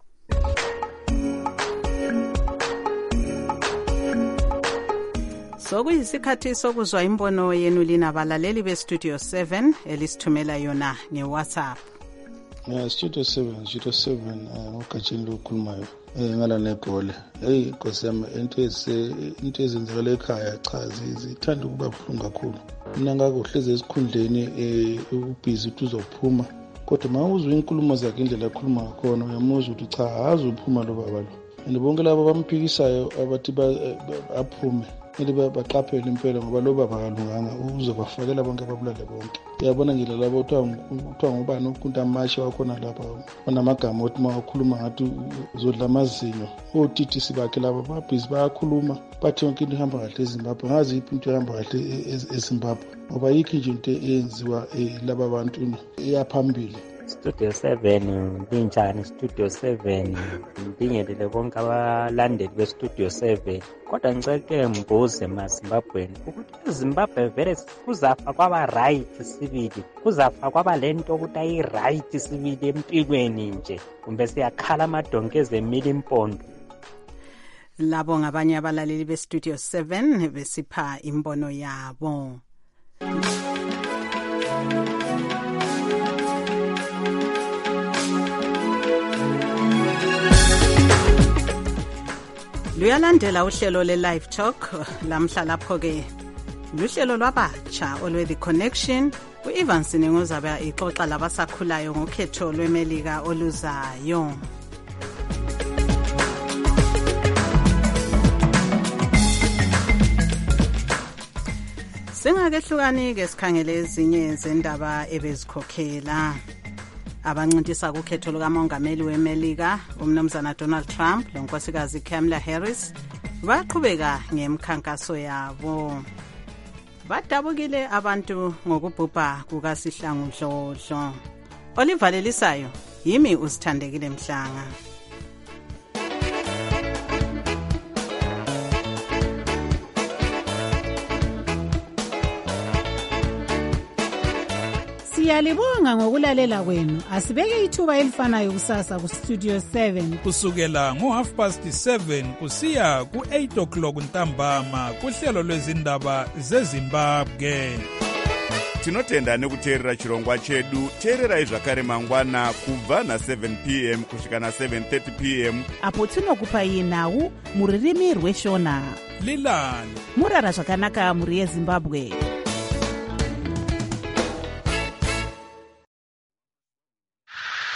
Sokuyisikhathi sokuzwa imbono yenu lina balaleli bestudio seven elisithumela yona ngeWhatsApp. Yeah, studio seven zero seven ngogatsheni lokhulumayo eh ngala negole. Hey Nkosi yami, into ese into ezenzakala ekhaya cha zithanda ukuba buhlungu kakhulu. Mina ngakuhleze esikhundleni eh ubhizi ukuthi uzophuma, kodwa mawuzwe inkulumo zakhe indlela ekhuluma ngakhona uyamuzwa ukuthi cha hazuphuma lo baba lo. And bonke labo bamphikisayo abathi aphume kumele baqaphele impela ngoba lo baba kalunganga uzobafakela bonke ababulale bonke. Uyabona nje labo kuthiwa ngubani ukuntu amashi wakhona lapha onamagama othi uma ukhuluma ngathi uzodla amazinyo. Otiti sibakhe laba babhizi bayakhuluma bathi yonke into ihamba kahle eZimbabwe. Ngazi iphi into ihamba kahle eZimbabwe ngoba yikho nje into eyenziwa laba bantu iyaphambili. Studio seven linjani? Studio seven ngibingelele bonke abalandeli beStudio seven. Kodwa ngicela mbuze maZimbabweni ukuthi eZimbabwe vele kuzafa kwaba right sibili, kuzafa kwaba lento ukuthi ayi right sibili empilweni nje, kumbe siyakhala amadonke emili impondo. Labo ngabanye abalaleli beStudio seven besipha imbono yabo. Luyalandela uhlelo le-Live Talk lamhla lapho ke luhlelo lwabatsha olwe The Connection. U-Ivan Sinengozabe ixoxa labasakhulayo ngokhetho lweMelika oluzayo. Singakehlukani-ke sikhangele ezinye zendaba ebezikhokhela. Abancintisa kukhetho lukamongameli weMelika umnumzana Donald Trump lonkosikazi Kamala Harris baqhubeka ngemkhankaso yabo. Badabukile abantu ngokubhubha kukasihlangu Dlodlo. Oliver Lelisayo yimi usithandekile Mhlanga. Siyalibonga ngokulalela kwenu. Asibeke ithuba elifanayo kusasa ku Studio seven kusukela ngo half past seven kusiya ku eight o'clock ntambama kuhlelo lwezindaba zeZimbabwe. tinotenda nekuteerera chirongwa chedu. Teererai zvakare mangwana kubva na-seven p m kusvika na-seven thirty p m apo tinokupai nhau muririmi rweshona. Lilan murara zvakanaka muri yeZimbabwe.